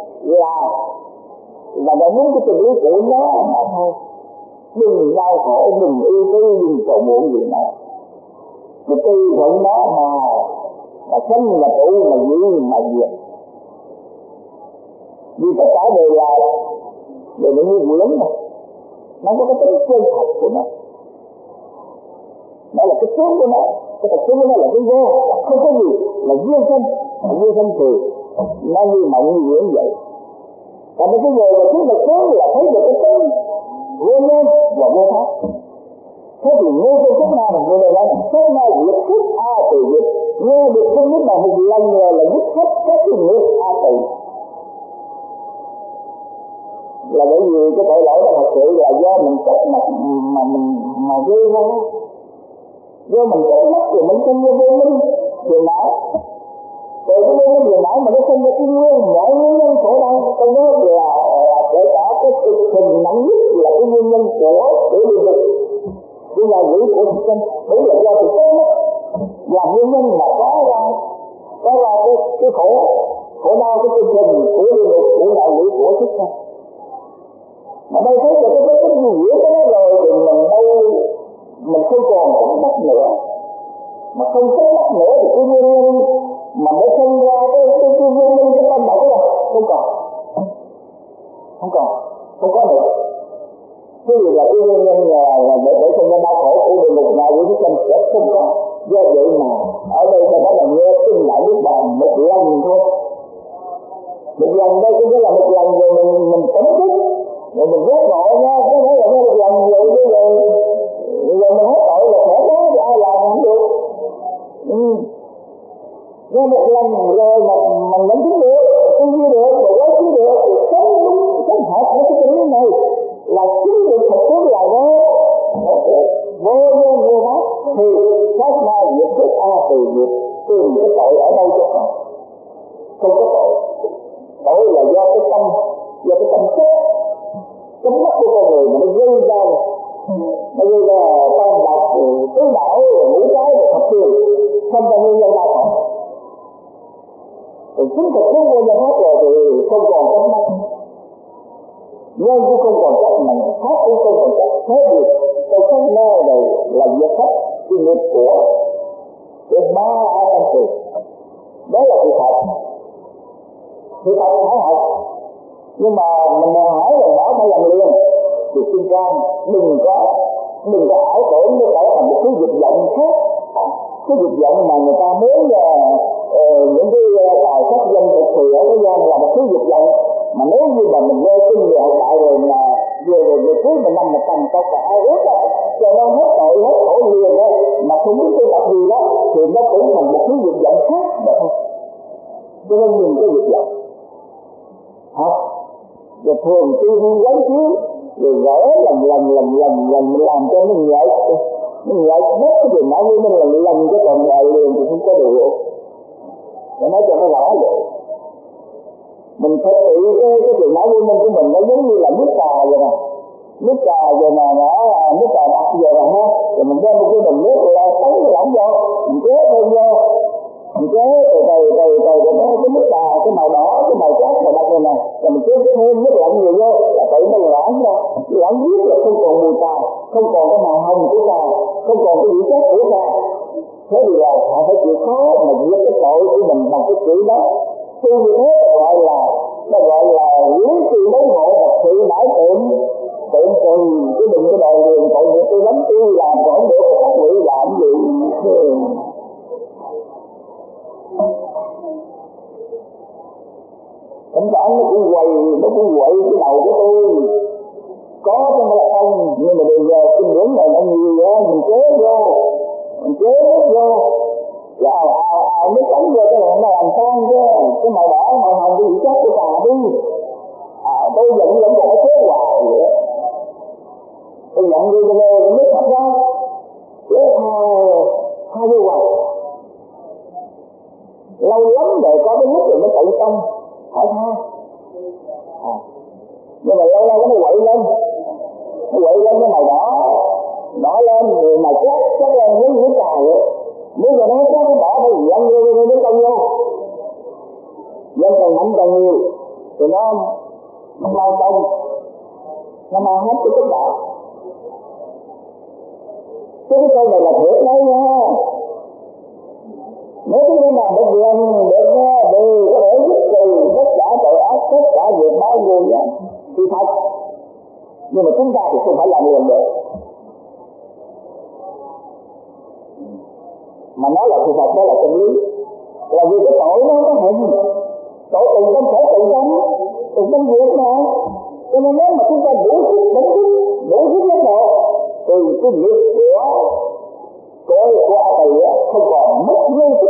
là đã muốn cái tình yêu của nó mà thôi. Đừng đau khổ, đừng yêu tư, đừng sầu muộn gì nữa. Cái tư thuận đó mà sinh là tụ, mà diệt mà diệt. Vì tất cả đều là như vụ lớn mà nó có cái tính chân thật của nó. Đó là cái tướng của nó, cái thật tướng của nó là cái vô, không có gì là duyên sinh, duyên sinh thì nó như mộng như dưỡng vậy. Còn cái người mà thứ là tướng là thấy được cái tướng vô nhân và vô pháp. Thế thì nghe cái chất nào mà người này nói thế nào diệt hết A từ diệt, nghe được cái nước nào một lần rồi là dứt hết các cái nước A từ. Là bởi vì cái tội lỗi đó thật sự là do mình trách móc mà gây ra. Do mình trách móc thì mình sinh ra vô minh phiền não. Rồi cái vô minh phiền não mà nó sinh ra cái nguyên mọi nguyên nhân khổ đau, trong đó là kể cả cái hình nặng nhất là cái nguyên nhân của địa ngục, như là quỷ của thực sinh, bởi là do thực sinh là nguyên nhân mà có ra cái khổ đau, cái tinh thần của địa ngục, của là quỷ của thực sinh. Mà đây thấy được cái gì nghĩa cái đó rồi thì mình không còn tránh bắt nữa, mà không tránh bắt nữa thì cái nguyên nhân mà để sinh ra cái nguyên nhân cái tâm bảo là không có nữa. Cái gì là cái nguyên nhân là để sinh ra đau khổ của địa ngục nào của chúng sinh sẽ không có. Do vậy mà ở đây ta nói là nghe kinh Đại Niết Bàn một lần thôi, một lần đây cũng là một lần rồi mình tỉnh thức. Rồi mình rốt nội nha, có thể là một lần vậy chứ rồi mình hết tội là khỏe đó thì ai làm không được. Nghe một lần rồi mà mình nhận thức được, tư duy được, rồi quán chiếu được, thì sống hợp với cái tình huống này là chính được thật tốt là vô nhân vô pháp thì sát na diệt thức A từ diệt, tìm cái tội ở đâu cho không có tội. Tội là do cái tâm chất. Cái mắt của con người mà nó gây ra tam độc, tứ đảo, ngũ trái, thập thường, không có nguyên nhân đau khổ. Rồi chính thực chất nguyên nhân hết rồi thì không còn cách mắt, nhân cũng không còn cách mạnh, pháp cũng không còn cách. Thế thì cái cách nơi này là việc hết cái nghiệp của cái ba A Tăng Kỳ. Đó là sự thật phải học. Nhưng mà mình hỏi là hỏi phải làm liền thì xin can đừng có ảo tưởng nó trở thành một cái dục vọng khác, cái dục vọng mà người ta muốn những cái tài sắc danh thực thì ở thế gian là một cái dục vọng mà nếu như mà mình nghe kinh về hiện tại rồi là về cuối mình năm một tầm câu cả ai ước đó cho nó hết tội hết khổ liền đó mà không biết cái tập gì đó thì nó cũng thành một cái dục vọng khác đó thôi. Cho nên nhìn cái dục vọng học rồi thường xuyên quán chiếu rồi gỡ lần mình làm cho mình nhạy hết cái chuyện não của mình là lần cái toàn đời liền thì không có được. Để nói cho nó rõ vậy. Mình phải tự cái chuyện não của mình nó giống như là nước trà vậy nè. Nước trà rồi mà nó nước trà đặc vậy nè ha. Rồi mình đem một cái bình nước rồi tấy cái lỏng vô, mình chế thêm vô. Mình chế từ cái nước trà, cái màu đỏ, cái màu chát màu đặc này nè. Rồi mình chế thêm nước lạnh nhiều vô, là tự nó loãng ra. Loãng giết là không còn mùi trà, không còn cái màu hồng của trà, không còn cái vị chát của trà. Thế thì là họ phải chịu khó mà giết cái tội của mình bằng cái chữ đó. Khi như thế gọi là lý trì đối hộ thật sự nãi tượng chứ đừng có đòi liền tội nghiệp tôi lắm tôi làm còn không được các vị làm gì. thỉnh thoảng nó cũng quậy cái đầu của tôi, có chứ không là không, nhưng mà bây giờ kinh điển này nó nhiều á, mình chế vô, rồi ào mới cắm vô cái này nó làm sao chứ, cái màu đỏ màu hồng cái gì chắc cái tà đi, tôi vẫn phải chế hoài vậy đó. Tôi nhận đi rồi mới thật ra, chế hai vô hoài, lâu lắm để có cái lúc rồi nó tự xong, hỏi tha, nhưng mà lâu nó quậy lên cái màu đỏ lên rồi mà chắc lên với trà vậy, nếu mà nó chắc cái đỏ thì dân vô nó công vô, dân càng mạnh càng nhiều thì nó lao công, nó mang hết cái chất đỏ. Cái câu này là thiệt đấy nha. Nếu chúng ta làm được việc được đều có thể giúp trừ tất cả tội ác, tất cả việc báo vô giá thì thật, nhưng mà chúng ta thì không phải làm liền được. Mà nói là sự thật, đó là chân lý, là vì cái tội nó có hình, tội từng tâm thể từng tâm việc mà, cho nên nếu mà chúng ta đủ sức nhất độ thì cái nghiệp của thầy không còn mất ngay sức.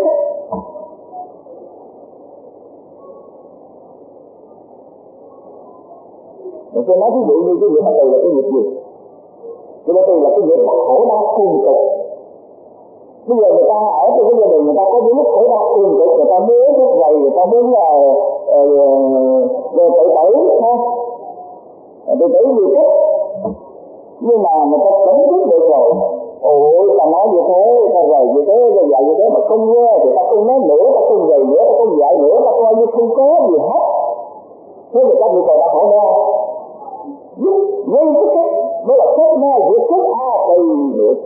Tôi nói ví dụ như cái nghiệp bắt đầu là cái nghiệp gì? Cái bắt đầu là cái nghiệp khổ đau cùng cực. Bây giờ người ta ở trong cái gia đình người ta có những lúc khổ đau cùng cực, người ta muốn cái vậy, người ta muốn là tự tử ha, tự tử nhiều cách, nhưng mà người ta chấm dứt được rồi. Ôi ta nói như thế, ta rầy như thế, ta dạy như thế mà không nghe thì ta không nói nữa, ta không rầy nữa, ta không dạy nữa, ta coi như không có gì hết. Thế thì các vị còn đã khổ đau. Với cái cách đó là cách na diệt cách tùy được.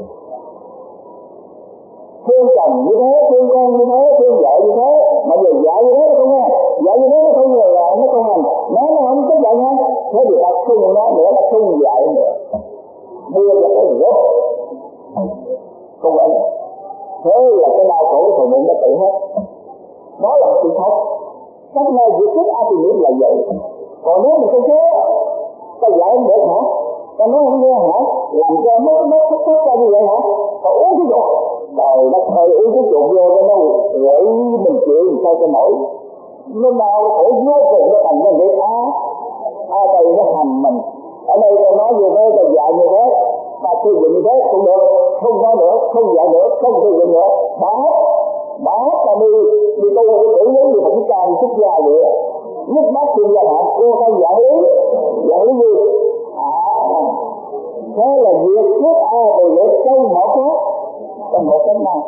Thương chồng như thế, thương con như thế, thương vợ như thế, mà giờ dạy như thế nó không nghe, dạy như thế nó không ngờ là nó không hành, nó không có dạy nha. Thế thì ta không nói nữa, là không dạy nữa. Đưa là cái rốt không ổn. Thế là cái đau khổ của mình nó tự hết. Đó là sự thật. Cách na diệt cách tùy được là vậy. Còn nếu mình không thế, ta dạy không được hả? Ta nói không nghe hả? Làm cho nó thất ra như vậy hả? Còn uống cái ruột. Trời đất ơi, uống cái ruột vô cho nó quậy mình chịu làm sao cho nổi. Nó đau khổ vô cùng nó thành ra việc đây nó hành mình. Ở đây ta nói như thế, ta dạy như thế, ta xây dựng như thế cũng được, không có nữa, không dạy nữa, không xây dựng nữa. Đó ta đi tu cái tử lý như Phật Ca đi xuất gia vậy. Nhất bác chuyên gia hả? Cô ta dạy lý gì? Thế là việc trước từ việc trong một cái này.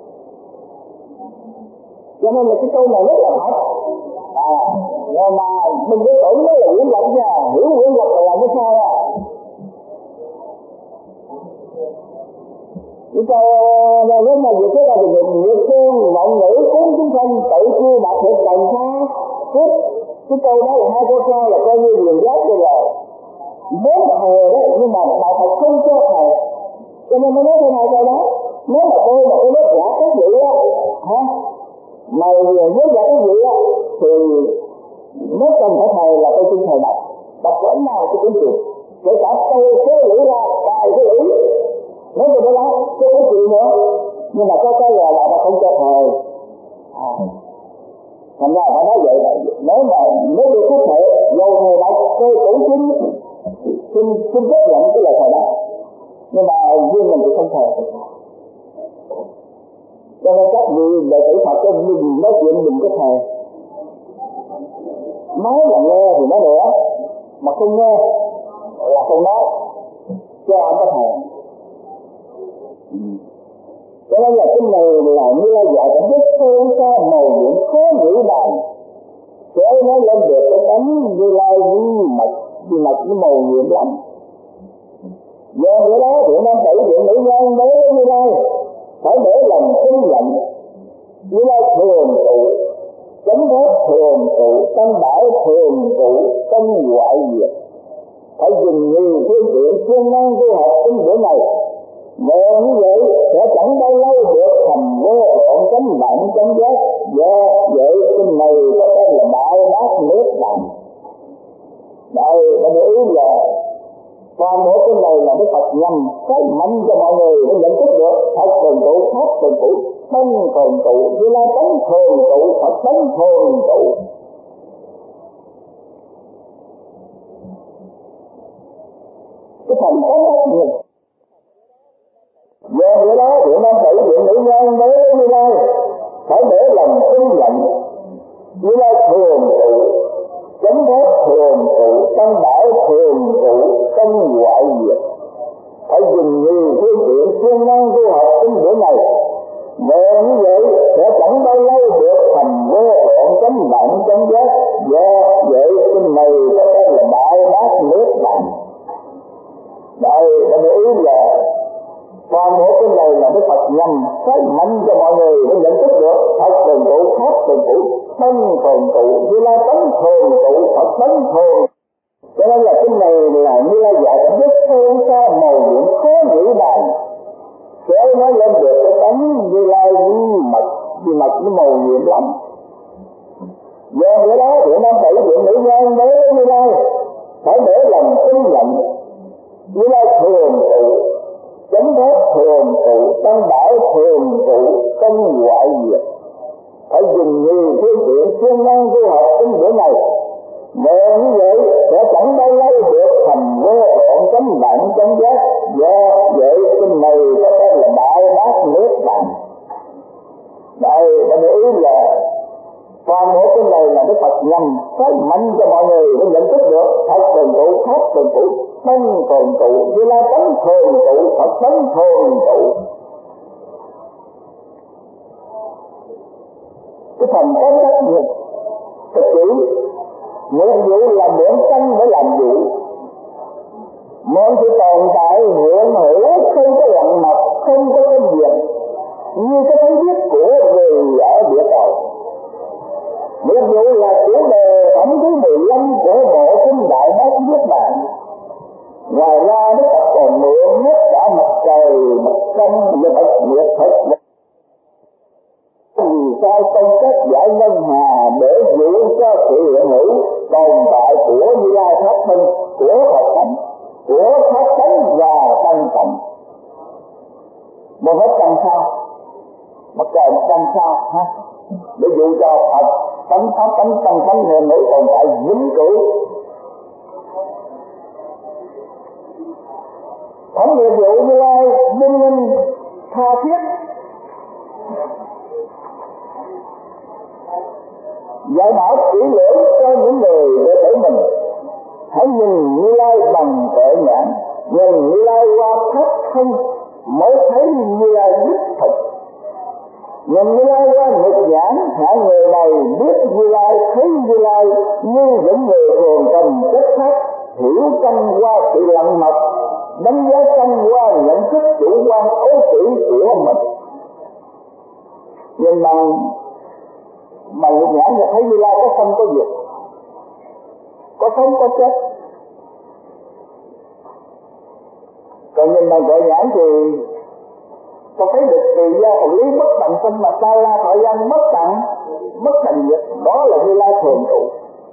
Cho nên là cái câu này rất là thật. Rồi mà mình cứ tưởng nó là quyển luật nha, hiểu quyển luật là làm cái sao à? Cái câu nếu mà việc trước thì việc xương, vọng ngữ, cuốn chúng sanh, tự chia đạt được cần xa. Cái câu đó là hai câu sau là coi như quyền giác rồi. Muốn thờ đó, nhưng mà đạo Phật không cho thờ. Cho nên nó nói thế này câu đó. Nếu mà tôi nói giả các vị á, mà nếu giả các vị á, thì nếu cần phải thờ là tôi xin thờ đọc cỡ nào tôi cũng chịu. Kể cả tôi số lưỡi ra, cài số lưỡi. Nói về đó, tôi không chịu nữa. Nhưng mà có cái là đạo Phật không cho thờ. Thành ra phải nói vậy là nếu tôi có thể dầu thờ đọc, tôi cũng xin chấp nhận cái lời thờ đó. Nhưng mà riêng mình thì không thờ. Cho nên các vị đệ tử Phật cho mình nói chuyện đừng có thờ. Nói là nghe thì nói nữa, mà không nghe là không nói, cho anh có thờ. Cho nên là cái này là như là dạy cảm rất thương xa màu nhiệm khó ngữ bàn. Sẽ nói lên được cái tánh như lai vì mật cái màu nhiệm lắm. Do cái đó thì nó thể hiện nữ nhân đối với như lai phải để lòng sinh giận như lai thường trụ chánh pháp thường trụ tâm bảo thường trụ tâm ngoại diệt. Phải dùng nhiều phương tiện chuyên năng tu học trong bữa này. Nếu như vậy sẽ chẳng bao lâu được thành vô ổn chánh bản chánh giác. Do vậy kinh này có cái tên là Đại Bác Niết Bàn. Đây ta để ý là toàn bộ cái này là Đức Phật nhằm cái mạnh cho mọi người để nhận thức được Phật thường trụ, Pháp thường trụ, thân thường trụ, Như Lai tánh thường trụ, Phật tánh thường trụ. Cái phần có rất nhiều. Về nghĩa đó Thiện Nam Tử Thiện Nữ Nhân nói với Như Lai phải để lòng tin nhận Như Lai thường trụ, chánh pháp thường trụ, tâm bảo thường trụ, không ngoại diệt. Phải dùng nhiều phương tiện siêng năng tu học trong bữa này. Nhờ như vậy sẽ chẳng bao lâu được thành vô hạn chánh đẳng chánh giác. Do vậy kinh này có tên là Đại Bác Niết Bàn. Đây ta để ý là toàn bộ cái này là Đức Phật nhằm cái mạnh cho mọi người để nhận thức được Phật thường trụ, Pháp thường trụ, thân thường trụ, Như Lai tánh thường trụ, Phật tánh thường. Cho nên là cái này là Như Lai dạy cảm giác sâu xa màu nhiệm khó nghĩ bàn. Kéo nó lên được cái tánh Như Lai vi mật nó màu nhiệm lắm. Do vậy đó Thiện Nam Tử Thiện Nữ Nhân nói với Như Lai phải để lòng tin nhận Như Lai thường trụ, chánh pháp thường trụ, tâm bảo thường trụ, không ngoại diệt. Phải dùng nhiều phương tiện siêng năng tu học trong bữa này. Nhờ như vậy sẽ chẳng bao lâu được thành vô hạn chánh đẳng chánh giác. Do vậy kinh này có tên là Đại Bác Niết Bàn. Đây ta để ý là toàn bộ cái này là Đức Phật nhằm cái mạnh cho mọi người để nhận thức được Phật thường trụ, Pháp thường trụ, thân thường trụ, Như Lai tánh thường trụ, Phật tánh thường trụ. Cái phần có rất nhiều thực chỉ nhiệm vụ là mượn tâm để làm vụ. Mượn sự tồn tại hiện hữu không có lặng mặt, không có cái việc như cái thấy biết của người ở địa cầu. Nhiệm vụ là chủ đề phẩm thứ 15 của bộ kinh Đại Bác Niết Bàn. Ngoài ra Đức Phật còn mượn hết cả mặt trời, mặt trăng, lực nhiệt thực. Vì sao công cách giải ngân hà để giữ cho sự hiện hữu tồn tại của Như Lai Pháp thân, của Phật tánh, của Pháp tánh và tăng tánh. Một hết tăng sao? Mặt trời một tăng sao ha? Để dụ cho Phật tánh, Pháp tánh, tăng tánh hiện hữu tồn tại vĩnh cửu. Thẩm nhiệm vụ Như Lai minh minh tha thiết giải bảo kỹ lưỡng cho những người đệ tử mình. Hãy nhìn Như Lai bằng tuệ nhãn, nhìn Như Lai qua pháp thân mới thấy Như Lai đích thực. Nhìn Như Lai qua nghịch nhãn, hạng người này biết Như Lai, thấy Như Lai như những người thường cầm chất khác, hiểu căn qua sự lặng mật, đánh giá căn qua nhận thức chủ quan ấu trĩ của mình. Nhưng bằng nghịch nhãn thì thấy Như Lai có không có diệt, có sống có chết. Còn nhìn bằng tuệ nhãn thì con thấy được tùy do phần lý bất tận sinh mà ta la thọ danh bất tận diệt, đó là Như Lai thường trụ.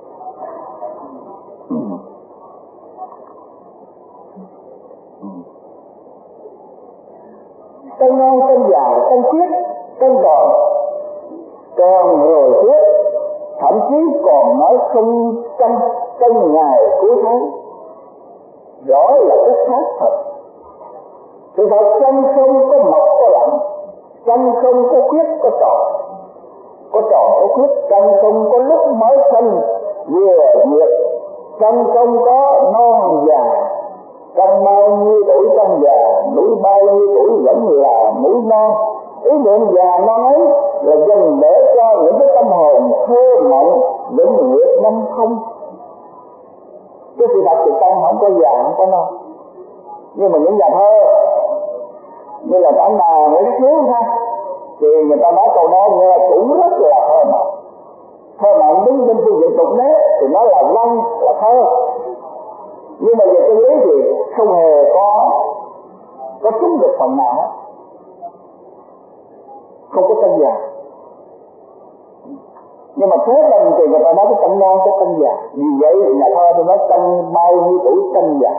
Tân non, tân già, tân khuyết, tân còn người khuyết, thậm chí còn nói không trong ngày cuối tháng. Rõ là cái khác thật. Sự thật trong không có mộc có lạnh, trong không có khuyết có tròn có khuyết, trong không có lúc mới xanh vừa diệt, trong không có non già, trong bao nhiêu tuổi trong già, mũi bao nhiêu tuổi vẫn là mũi non. Ý niệm già non ấy là dành để cho những cái tâm hồn thơ mộng vĩnh viễn năm không. Cái sự thật thì tâm không có già không có non, nhưng mà những nhà thơ như là bản bà Nguyễn Thiếu ha, thì người ta nói câu đó nghe cũng rất là thơ mộng. Thơ mộng đứng bên phương diện tục nét thì nó là văn là thơ, nhưng mà về cái lý thì không hề có chứng được phần nào hết, không có chân già. Nhưng mà thế lần thì người ta nói cái canh non, cái canh già. Vì vậy nhà thơ tôi nói canh bao nhiêu tuổi canh già.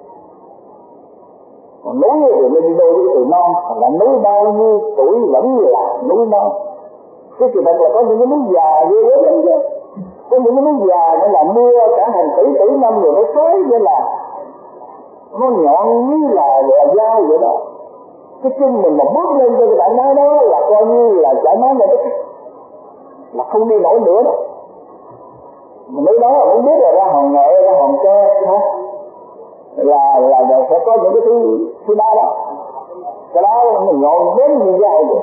Còn núi thì lên đi đôi với từ non, còn là núi bao nhiêu tuổi vẫn là núi non. Cái sự thật là có những cái núi già ghê gớm lắm chứ. Có những cái núi già nó là mưa cả hàng tỷ năm rồi nó xói vậy là nó nhọn như là dao vậy đó. Cái chân mình mà bước lên cho bạn nói đó là coi như là chả nói là không đi nổi nữa đó. Mà lúc đó cũng biết là ra hòn nghệ, ra hòn tre hả? Là sẽ có những cái thứ ba đó. Cái đó mình nhọn đến như dao vậy.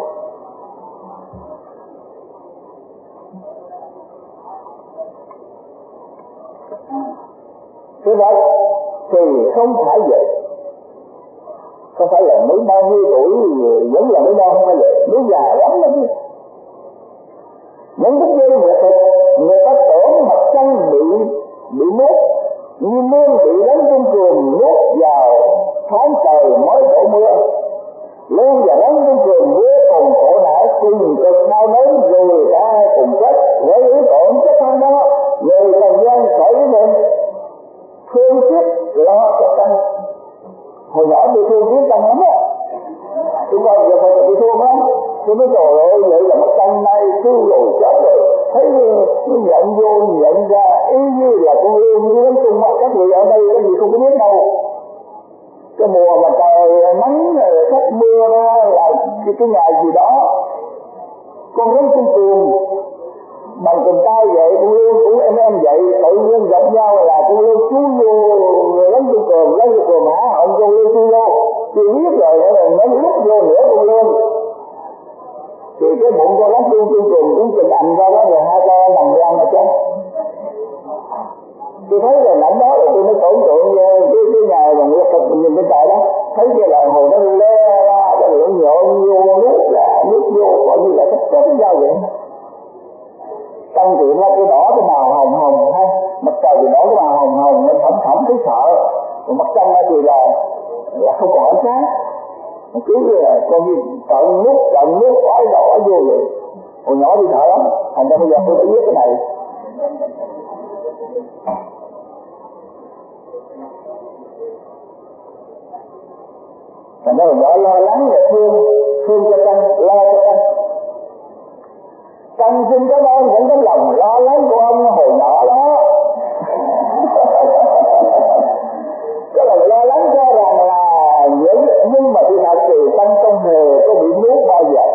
Thế vậy thì không phải vậy, không phải là mấy bao nhiêu tuổi vẫn là mấy non, không phải vậy, mấy già lắm đó chứ. Những cái dây nghệ thuật người ta tưởng mặt trăng bị nuốt như muôn bị đánh trên trường nuốt vào tháng trời mới đổ mưa, lên và đánh trên trường vô cùng khổ não cùng cực đau đớn rồi ta cùng chết với ý tưởng cái thằng đó người trần gian khởi lên thương tiếc lo cho tăng. Hồi nhỏ bị thương tiếc tăng lắm á, chúng ta giờ phải bị thương lắm. Tôi nói trời ơi, vậy là mặt trăng nay cứ rồi chết rồi, thấy nó nhận vô nhận ra ý như là con lương như lắm chung mà các người ở đây cái gì không có biết đâu. Cái mùa mà trời nắng sắp mưa ra là cái ngày gì đó con rắn trên trường bằng cùng tay vậy, con lương cũng em vậy, tự nhiên gặp nhau là con lương chú vô người đánh trên trường, lấy cái trường hả ông con lương chú vô thì biết rồi nó lúc vô nữa con lương thì cái bụng con lắm trên trường cũng chừng ảnh ra đó rồi hai con nằm ra mà chết. Tôi thấy rồi lãnh đó rồi tôi mới tưởng tượng cái ngày mà người Phật mình nhìn cái trời đó, thấy cái lợn hồ nó le ra cái lượng nhộn vô nước ra nước vô gọi như là sắp chết nhau vậy. Trong chuyện là cái đỏ cái màu hồng hồng ha, mặt trời thì đỏ cái màu hồng hồng nên thẩm thấy sợ, còn mặt trăng thì là không còn ánh sáng, nó cứ coi như cận nước quái đỏ vô vậy. Hồi nhỏ thì sợ lắm, thành ra bây giờ tôi phải biết cái này. Thành ra hồi nhỏ lo lắng và thương cho trăng, lo cho trăng. Trăng xin các ông vẫn có lòng lo lắng của ông hồi nhỏ đó. Cái lòng lo lắng cho rằng là nhưng mà thì thật thì trăng không hề có bị nuốt bao giờ.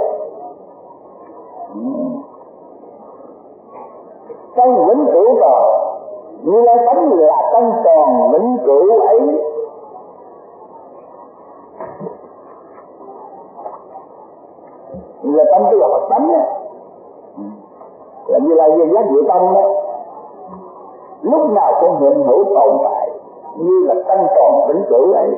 Trăng vĩnh cửu còn, như lai tánh là trăng còn vĩnh cửu ấy. Như lai tánh tức là Phật tánh á, là như lai viên giác diệu tâm đó, lúc nào cũng hiện hữu tồn tại như là trăng còn vĩnh cửu ấy.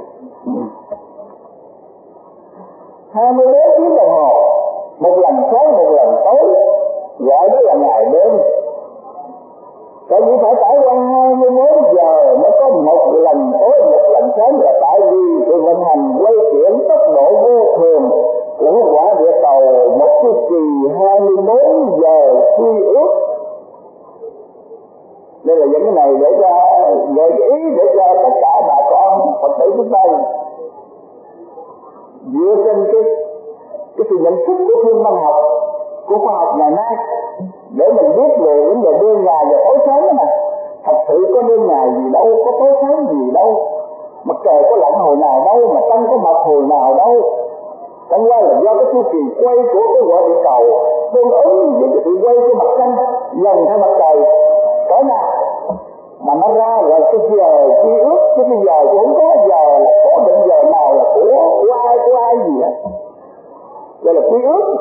24 tiếng đồng hồ, một lần sáng một lần tối, gọi đó là ngày đêm. Tại vì phải trải qua 24 giờ mới có một lần tối một lần sáng, là tại vì sự vận hành quay chuyển tốc độ vô thường của quả địa cầu một chu kỳ 24 giờ suy ước. Đây là những cái này để cho gợi ý để cho tất cả bà con Phật tử chúng ta dựa trên cái sự nhận thức của thiên văn học, của khoa học ngày nay, để mình biết về vấn đề đêm ngày và tối sáng đó mà. Thật sự có đêm ngày gì đâu, có tối sáng gì đâu, mặt trời có lặn hồi nào đâu, mà trăng có mọc hồi nào đâu. Chẳng qua là do cái chu kỳ quay của cái quả địa cầu tương ứng với cái sự quay của mặt trăng lần theo mặt trời cỡ nào mà nó ra là cái giờ ký ức, cái giờ cũng không có giờ là cố định giờ nào là của ai gì hết. Đây là ký ức.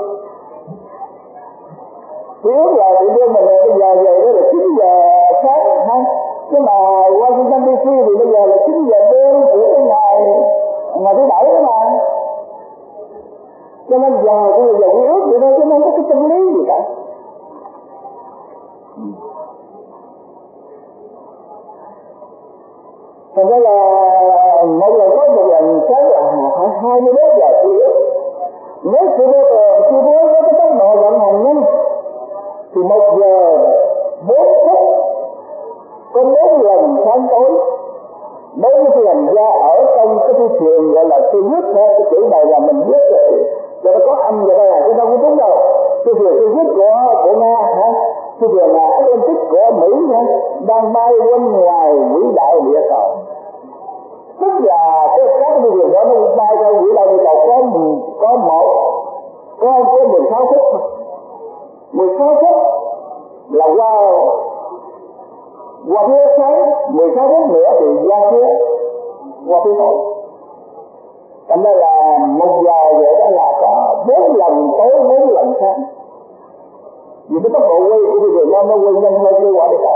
Ký ức là tự nhiên mình bây giờ về đó là 9 giờ sáng ha, chứ mà Washington DC thì bây giờ là 9 giờ đêm của cái ngày thứ bảy đó mà. Cho nên giờ cái giờ ký ức vậy thôi, chứ không có cái chân lý gì cả. Thành ra là mỗi lần có một lần sáng là 24 giờ ký ức. Nếu sự vô thường, sự vô với cái tốc độ vận hành nhanh thì 1 giờ 4 phút có 4 lần sáng tối. Đối với phi hành gia ở trong cái phi thuyền gọi là xe buýt ha, cái chữ này là mình viết cho nó có âm vậy đây là cái đâu có đúng đâu. Phi thuyền xe buýt của Nga hả, phi thuyền là Atlantic của Mỹ ha, đang bay quanh ngoài quỹ đạo địa cầu. Tức là các phi thuyền đó nó bay theo quỹ đạo địa cầu có 16 phút, 16 phút là qua phía sáng, 16 phút nữa thì qua phía tối. Thành ra là 1 giờ vậy đó là có 4 lần tối, 4 lần sáng. Vì cái tốc độ quay của phi thuyền nó quay nhanh hơn cái quả địa cầu.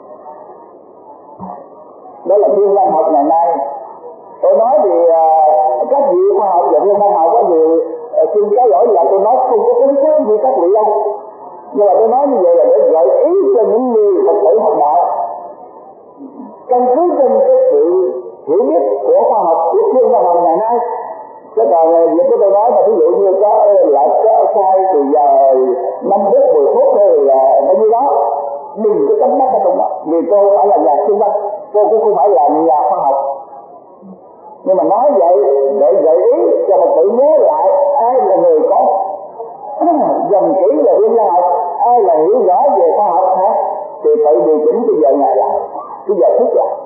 Đó là thiên văn học ngày nay. Tôi nói thì các vị khoa học và thiên văn học có gì xin cái lỗi là tôi nói không có chính xác như các vị đâu. Nhưng mà tôi nói như vậy là để gợi ý cho những người Phật tử học đạo, căn cứ trên cái sự hiểu biết của khoa học, của thiên văn học ngày nay. Chứ còn việc của tôi nói mà ví dụ như có sai từ giờ 5 phút 10 phút thôi là bao nhiêu đó, đừng có cấm mắt ở trong đó. Vì tôi phải là nhà thiên văn, tôi cũng không phải là nhà khoa học. Nhưng mà nói vậy để gợi ý cho Phật tử nhớ lại ai là người có dòng kỹ về thiên văn học, ai là hiểu rõ về khoa học hả, thì tự điều chỉnh cái giờ ngày lại, cái giờ thức lại.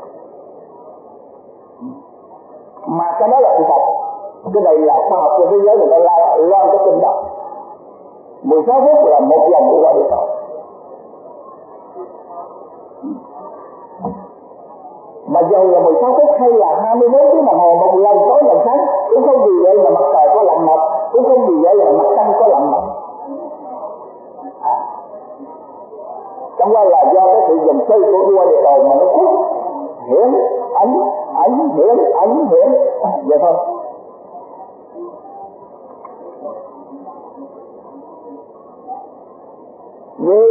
Mà cái đó là sự thật. Cái này là khoa học trên thế giới người ta loan cái tin đó. 16 phút là 1 vòng của quả địa cầu. Mà dầu là 16 phút hay là 24 tiếng đồng hồ, 1 lần tối lần sáng, cũng không vì vậy là mặt trời có lặn mật, cũng không vì vậy là mặt trăng có lặn mật. Chẳng qua là do cái sự dòng xoay của quả địa cầu mà nó khuất hiển ảnh hiển vậy thôi. Vì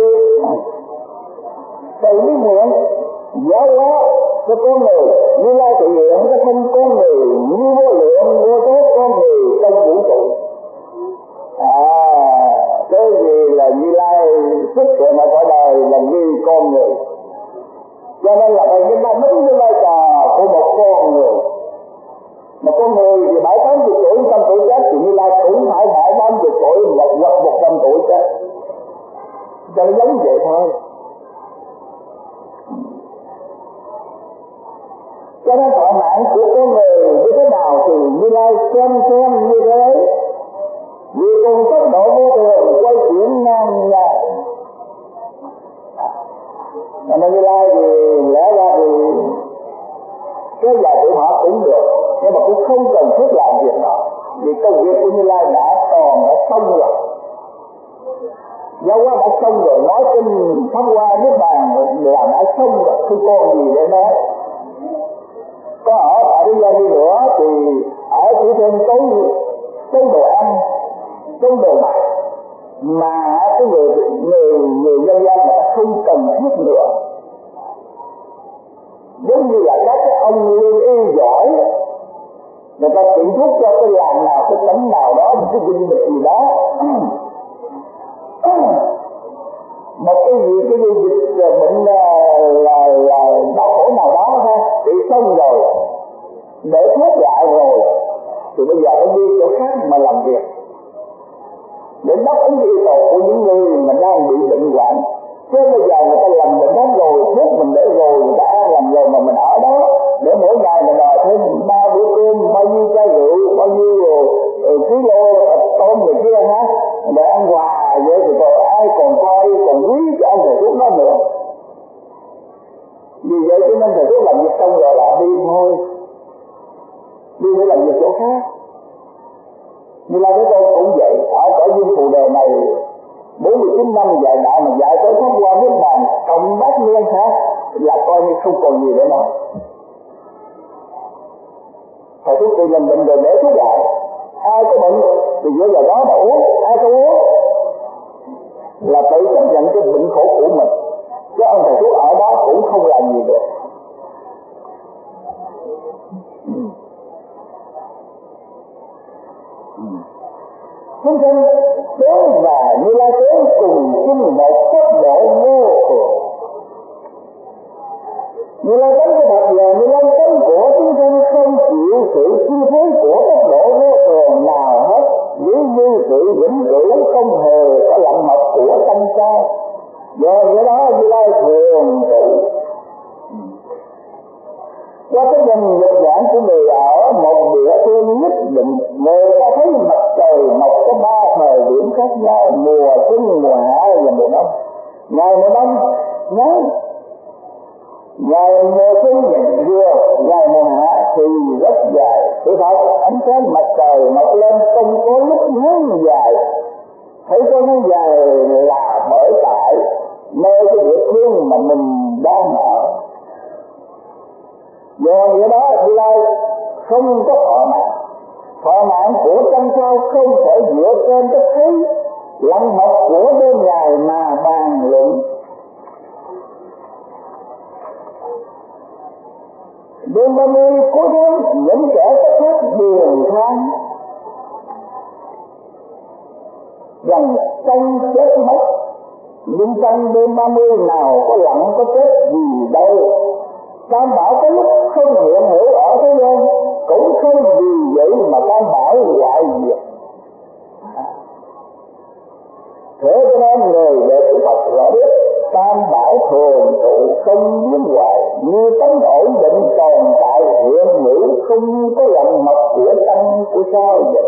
thầy biết nguyện giáo hóa cho con người, Như Lai tự nguyện cho thân con người như vô lượng vô số con người trong vũ trụ. Cái gì là Như Lai xuất hiện ở cõi đời là vì con người, cho nên là phải chúng ta đúng với vai trò của một con người. Mà con người thì 70-80 tuổi, 100 tuổi chết thì Như Lai cũng phải 70-80 tuổi hoặc 100 tuổi chết, cho nó giống vậy thôi. Cho nên thọ mạng của con người như thế nào thì Như Lai xem như thế. Vì cùng tốc độ vô thường quay chuyển ngang nhau. Nên Như Lai thì lẽ ra thì kéo dài tuổi thọ cũng được, nhưng mà cũng không cần thiết làm việc đó. Vì công việc của Như Lai đã xong rồi. Giáo hóa đã xong rồi, nói kinh pháp hoa niết bàn là đã xong rồi, không còn gì để nói. Có ở thế gian đi nữa thì ở chỉ thêm cái đồ ăn, cái đồ mặc mà cái người dân gian người ta không cần thiết nữa. Giống như là các cái ông lương y giỏi, người ta tự thuốc cho cái làng nào, cái tỉnh nào đó, một cái dinh bệnh gì đó, một cái gì bệnh là đau khổ nào đó ha, bị xong rồi để thuốc lại rồi thì bây giờ ông đi chỗ khác mà làm việc để đáp ứng yêu cầu của những người mà đang bị bệnh hoạn. Chứ bây giờ người ta làm bệnh đó rồi, thuốc mình để rồi, người ta làm rồi mà mình ở đó để mỗi ngày mình đòi thêm 3 bữa cơm, bao nhiêu chai rượu, bao nhiêu kilo tôm người kia ha, để ăn quà vậy thì rồi ai còn coi còn quý cái ông thầy thuốc đó nữa. Vì vậy cho nên thầy thuốc làm việc xong rồi là đi thôi, đi để làm việc chỗ khác. Như là cái con cũng vậy, ở cõi duyên phù đời này 49 năm dạy đạo mà dạy tới pháp hoa niết bàn cộng bát niên khác là coi như không còn gì để nói. Thầy thuốc tự mình bệnh rồi để thuốc lại, ai có bệnh thì dựa vào đó mà uống, ai không uống là tự chấp nhận cái bệnh khổ của mình, chứ ông thầy thuốc ở đó cũng không làm gì được. chúng sinh tướng và Như Lai tướng cùng chung một tốc độ vô thường. Như Lai tánh của thật là Như Lai tánh của chúng sinh không chịu sự chi phối của tốc độ vô thường nào hết, giữ như sự vĩnh cửu không hề có lặng mật của tâm sai. Do vậy đó Như Lai thường trụ. Qua cái nhìn dịch giảng của người ở một địa phương nhất định, người ta thấy mặt trời mọc có 3 thời điểm khác nhau: mùa xuân, mùa hạ và mùa đông. Ngày mùa đông nắng, ngày mùa xuân vừa, ngày mùa hạ thì rất dài. Sự thật ánh sáng mặt trời mọc lên không có lúc ngắn dài. Thấy có ngắn dài là bởi tại nơi cái địa phương mà mình đang ở. Do vậy đó Như Lai không có thọ mạng. Thọ mạng của trăm sao không thể dựa trên cái thấy lặng mật của đêm ngày mà bàn luận. Đêm 30 cuối tháng, những kẻ có khác buồn than rằng sanh chết mất, nhưng trong đêm 30 nào có lặng có chết gì đâu. Tam bảo có lúc không hiện hữu ở thế gian, cũng không vì vậy mà tam bảo hoại diệt. Thế cho nên người đệ tử Phật rõ biết tam bảo thường trụ không biến hoại, như tánh ổn định tồn tại hiện hữu, không có lặng mật của tâm của sao vậy.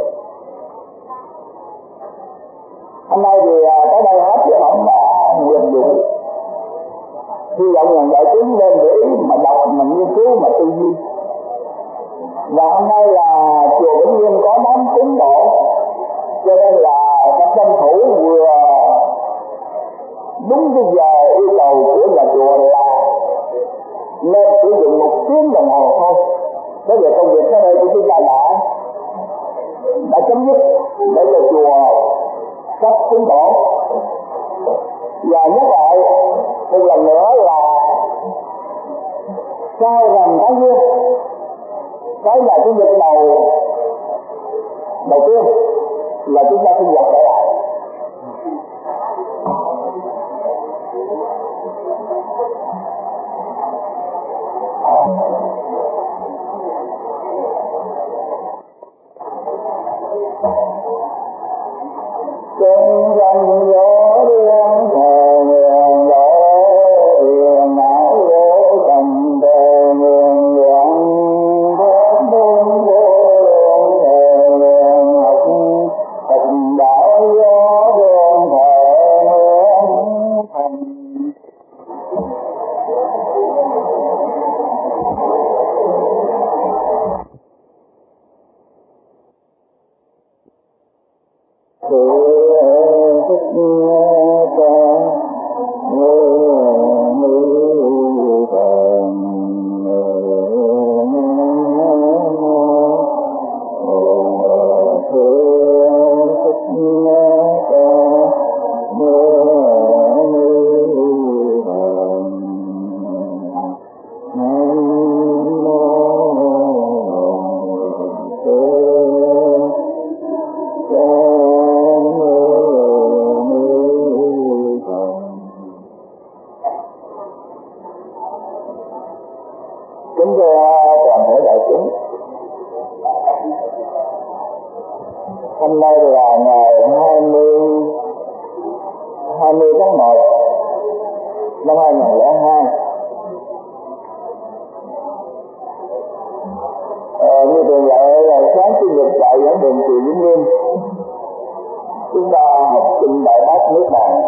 Hôm nay thì tới đây hết chứ không nguyện dụng. Hy vọng rằng đại chúng nên để ý mà đọc, mà nghiên cứu, mà tư duy. Và hôm nay là chùa Vĩnh Nghiêm có đám cúng độ, cho nên là các tranh thủ vừa đúng cái giờ yêu cầu của nhà chùa là nên sử dụng 1 tiếng đồng hồ thôi. Thế giờ công việc ở đây của chúng ta đã chấm dứt để cho chùa sắp cúng tổ. Và nhắc lại một lần nữa là sau rằm tháng Giêng, cái là chủ nhật đầu tiên là chúng ta sinh nhật trở lại. Trên dòng gió điên thề nguyện đổ yên áo lỗ cầm thề nguyện nguyện thép buông vô luôn thề nguyện học Phật đạo gió điên thề nguyện thành. Kính thưa toàn thể đại chúng, hôm nay là ngày 20 tháng 1 năm 2002. Như thường lệ là sáng chủ nhật tại giảng đường chùa Vĩnh Nghiêm, chúng ta học kinh Đại Bát Niết Bàn.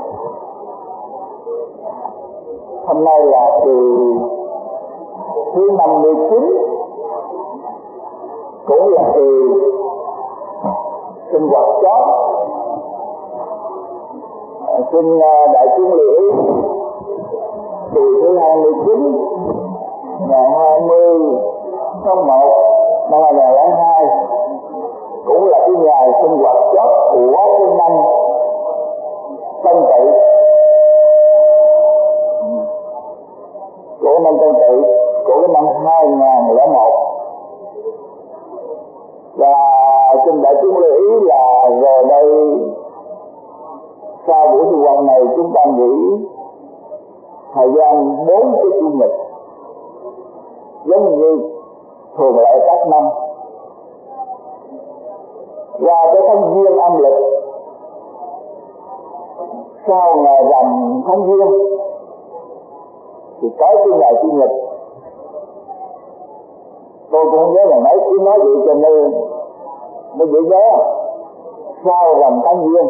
Hôm nay là từ thứ 59, cũng là từ sinh hoạt chót. Xin đại chúng lưu ý, từ thứ 29 ngày 20 tháng 1 năm 2002 cũng là cái ngày sinh hoạt chót của cái năm Tân Tỵ, của năm Tân Tỵ, của cái năm 2001. Và xin đại chúng lưu ý là rồi này chúng ta nghỉ thời gian 4 cái chủ nhật giống như thường lệ các năm, qua cái tháng Giêng âm lịch, sau ngày rằm tháng Giêng thì tới cái ngày chủ nhật. Tôi cũng không nhớ là mấy cứ nói vậy cho nên nó dễ nhớ. Sau rằm tháng Giêng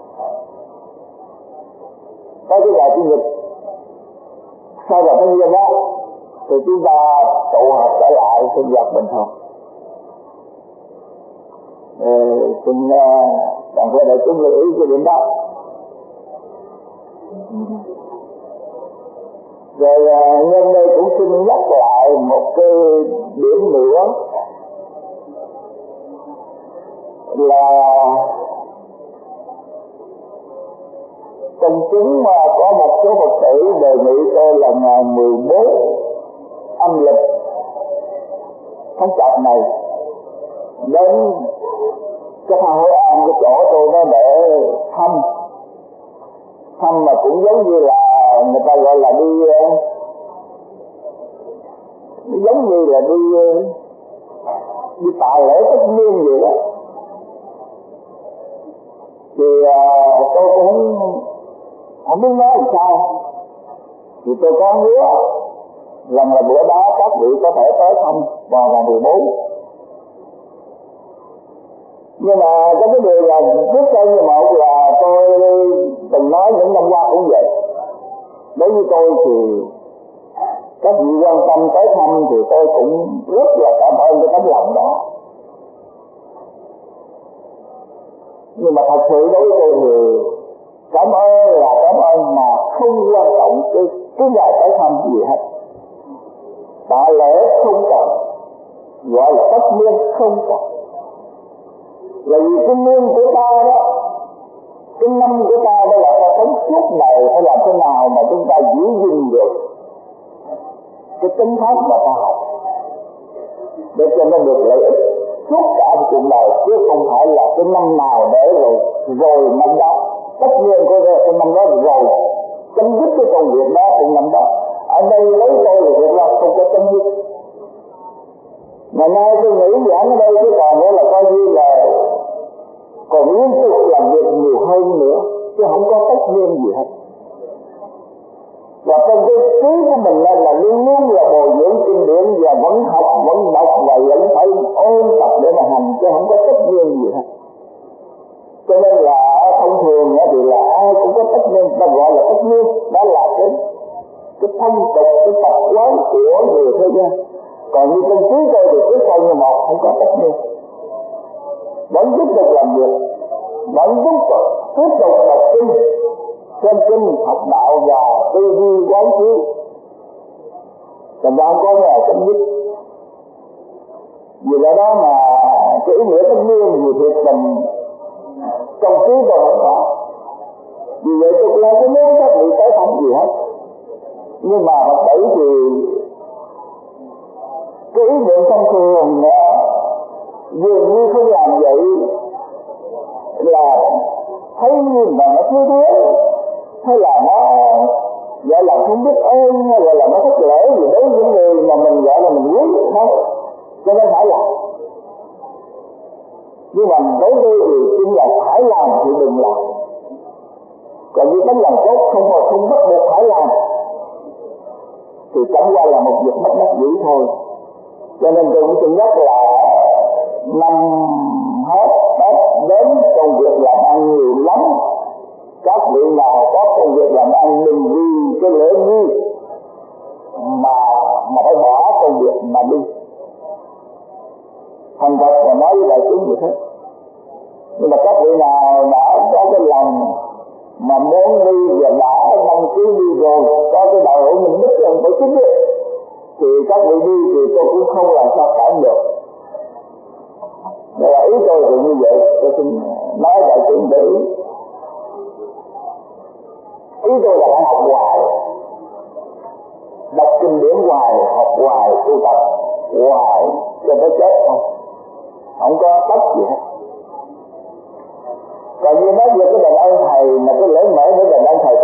tới cái ngày chủ nhật, sau rằm tháng Giêng đó thì chúng ta tụ họp trở lại sinh hoạt bình thường. Xin bạn có đại chúng lưu ý cái điểm đó. Rồi nhân đây cũng xin nhắc lại một cái điểm nữa là công chúng có một số Phật tử đề nghị tôi là ngày 14 âm lịch tháng Chạp này đến cái thang Hội An, cái chỗ tôi đó để thăm mà cũng giống như là người ta gọi là đi giống như là đi tạ lễ tất niên vậy đó. Thì tôi cũng không biết nói làm sao, thì tôi có hứa rằng là bữa đó các vị có thể tới thăm vào ngày 14. Nhưng mà có cái điều là trước đây như một là tôi từng nói những năm qua cũng vậy. Đối với tôi thì các vị quan tâm tới thăm thì tôi cũng rất là cảm ơn cái tấm lòng đó. Nhưng mà thật sự đối với tôi thì cảm ơn là cảm ơn mà không quan trọng cái ngày tới thăm gì hết. Tạ lễ không cần, gọi là tất niên không cần. Là vì cái niên của ta đó, cái năm của ta đó là ta sống suốt đời, phải làm thế nào mà chúng ta giữ gìn được cái tính pháp mà ta học để cho nó được lợi ích suốt cả một cuộc đời, chứ không phải là cái năm nào để rồi năm đó. Tất nhiên có cái năm đó rồi chấm dứt cái công việc đó từ năm đó. Ở đây lấy tôi là việc là không có chấm dứt. Ngày nay tôi nghĩ giảng ở đây chứ còn nữa là coi như là còn liên tục làm việc nhiều hơn nữa, chứ không có tất nhiên gì hết. Và trong cái trí của mình là luôn luôn là bồi dưỡng kinh điển và vẫn học, vẫn đọc và vẫn phải ôn tập để mà hành, chứ không có tất nhiên gì hết. Cho nên là thông thường thì là ai cũng có tất nhiên, ta gọi là tất nhiên, đó là cái phong tục, cái tập quán của người thế gian. Còn như trong trí tôi thì cái câu như một không có tất nhiên, vẫn tiếp tục làm việc, vẫn tiếp tục đọc kinh, xem kinh, học đạo và tư duy quán chiếu, còn bạn có nhà chấm dứt. Vì lẽ đó mà cái ý nghĩa tất nhiên gì thiệt tình trong trí tôi không có. Vì vậy tôi cũng không có muốn các vị tới thăm gì hết. Nhưng mà Phật tử thì cái ý niệm thông thường dường như không làm vậy là thấy như mà nó thiếu thiếu, hay là nó gọi là không biết ơn, hay gọi là nó thất lễ gì đối với những người mà mình gọi là mình quý không, cho nên phải làm. Nhưng mà đối với thì chính là phải làm thì đừng làm. Còn như tấm lòng tốt không bắt buộc phải làm thì chẳng qua là một việc mất đắc dĩ thôi. Cho nên tôi cũng xin nhắc là năm hết Tết đến công việc làm ăn nhiều lắm. Các vị nào có công việc làm ăn đừng vì cái lễ nghi mà phải bỏ công việc mà đi. Thành thật là nói với đại chúng như thế. Nhưng mà các vị nào đã có cái lòng mà muốn đi và đã đăng ký đi rồi, có cái đạo hữu mình biết rằng phải chính đi, thì các vị đi thì tôi cũng không làm sao cản được. Đây là ý tôi thì như vậy, tôi xin nói đại chúng để ý tôi là phải học hoài, đọc kinh điển hoài, học hoài, tu tập hoài cho tới chết không có tất gì hết. Còn như nói về cái đền ơn thầy mà cái lễ mở với đền ơn thầy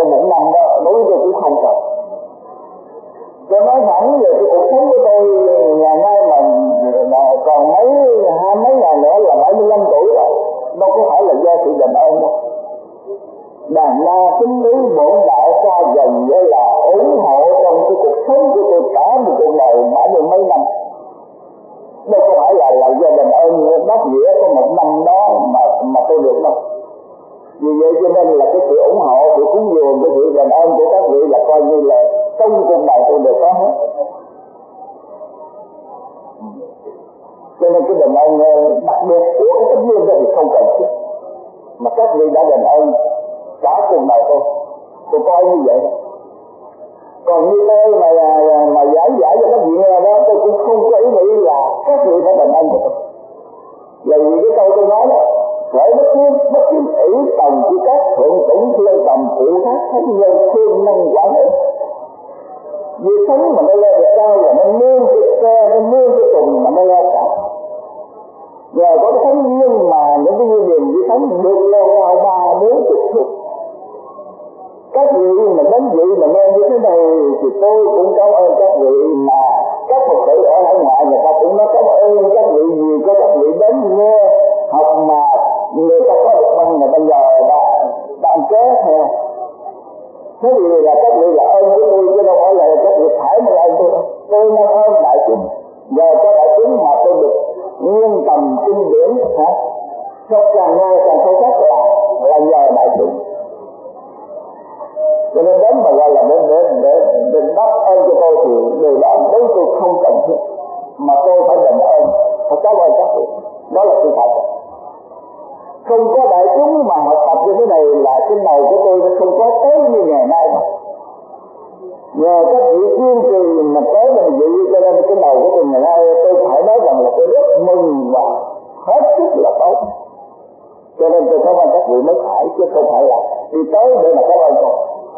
kính lý bổn đạo xa dần với là ủng hộ trong cái cuộc sống của tôi cả một cuộc đời đã được mấy năm. Đâu có phải là gia đình ơn đáp nghĩa có một năm đó mà tôi được đâu. Vì vậy cho nên là cái sự ủng hộ, sự cúng dường, cái sự đền ơn của các vị là coi như là trong cuộc đời tôi đều có hết. Cho nên cái đền ơn đặc biệt của cái tấm nhiên đó thì không cần thiết, mà các vị đã đền ơn cả cuộc đời tôi coi như vậy. Còn như tôi mà giảng giải cho các vị nghe đó, tôi cũng không có ý nghĩ là các vị phải đền ơn cho tôi. Vì cái câu tôi nói đó, khởi bất cứ ý tầm của các thượng tủng thiên tầm phụ thác thánh nhân thiên năng quản ích. Vì sống mà nó lên được cao là nó nương cái xe, nó nương cái tùng mà nó lên cả. Nhờ có cái thánh nhân mà những cái như điền với thánh được lên cao 3-4 phút. Các vị mà đến vị mà nghe như thế này thì tôi cũng cảm ơn các vị, mà các Phật tử ở hải ngoại người ta cũng nói cảm ơn các vị vì có các vị đến nghe học mà người ta có được bằng mà bây giờ bạn kế thôi. Thế thì là các vị là ơn của tôi chứ đâu phải là các vị phải mà ơn tôi đâu. Tôi mang ơn đại chúng, nhờ có đại chúng mà tôi được nguyên tầm kinh điển cho càng nghe càng sâu sắc là nhờ đại chúng. Cho nên đến mà gọi là để đáp ơn cho tôi thì điều đó đối tôi không cần thiết, mà tôi phải đền ơn, phải cảm ơn các vị. Đó là sự thật. Không có đại chúng mà học tập như thế này là cái đầu của tôi nó không có tới như ngày nay mà. Nhờ các vị kiên trì mà tới là vị, cho nên cái đầu của tôi ngày nay tôi phải nói rằng là tôi rất mừng và hết sức là tốt. Cho nên tôi cảm ơn các vị mới phải, chứ không phải là đi tới để mà cảm ơn tôi.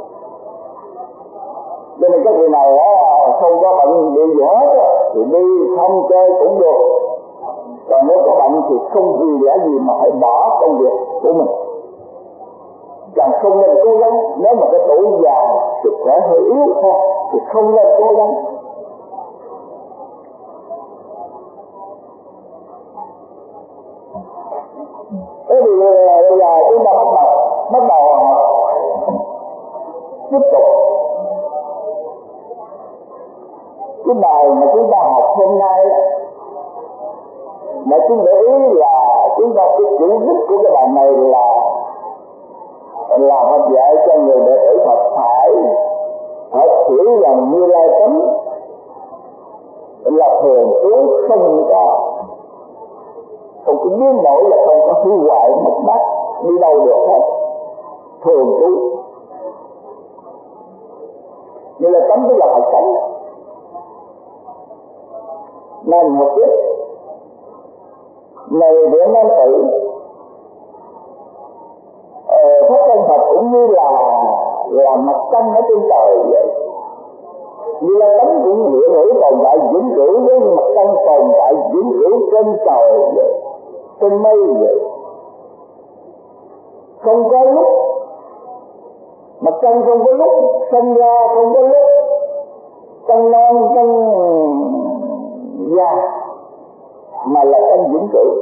Cho nên các vị nào không có bệnh bị gì hết thì đi không chơi cũng được. Còn nếu có bệnh thì không vì lẽ gì mà phải bỏ công việc của mình. Càng không nên cố gắng, nếu mà cái tuổi già sức khỏe hơi yếu thôi thì không nên cố gắng. Thế thì bây giờ chúng ta bắt đầu tiếp tục cái bài mà chúng ta học hôm nay. Mà chúng để ý là chúng ta cái chủ đích của cái bài này là học dạy cho người đệ tử Phật phải hiểu rằng Như Lai tánh là thường trú không có biến đổi, là không có hư hoại mất mát, đi đâu được hết, thường trú. Như Lai tánh tức là Phật tánh. Nên một chút này để nam tử Pháp Thân Phật cũng như là mặt trăng ở trên trời vậy. Như là tánh cũng hiện hữu tồn tại vĩnh cửu với mặt trăng tồn tại vĩnh cửu trên trời vậy, trên mây vậy. Không có lúc mặt trăng, không có lúc sinh ra, không có lúc trăng non trăng già, mà là trăng vĩnh cửu.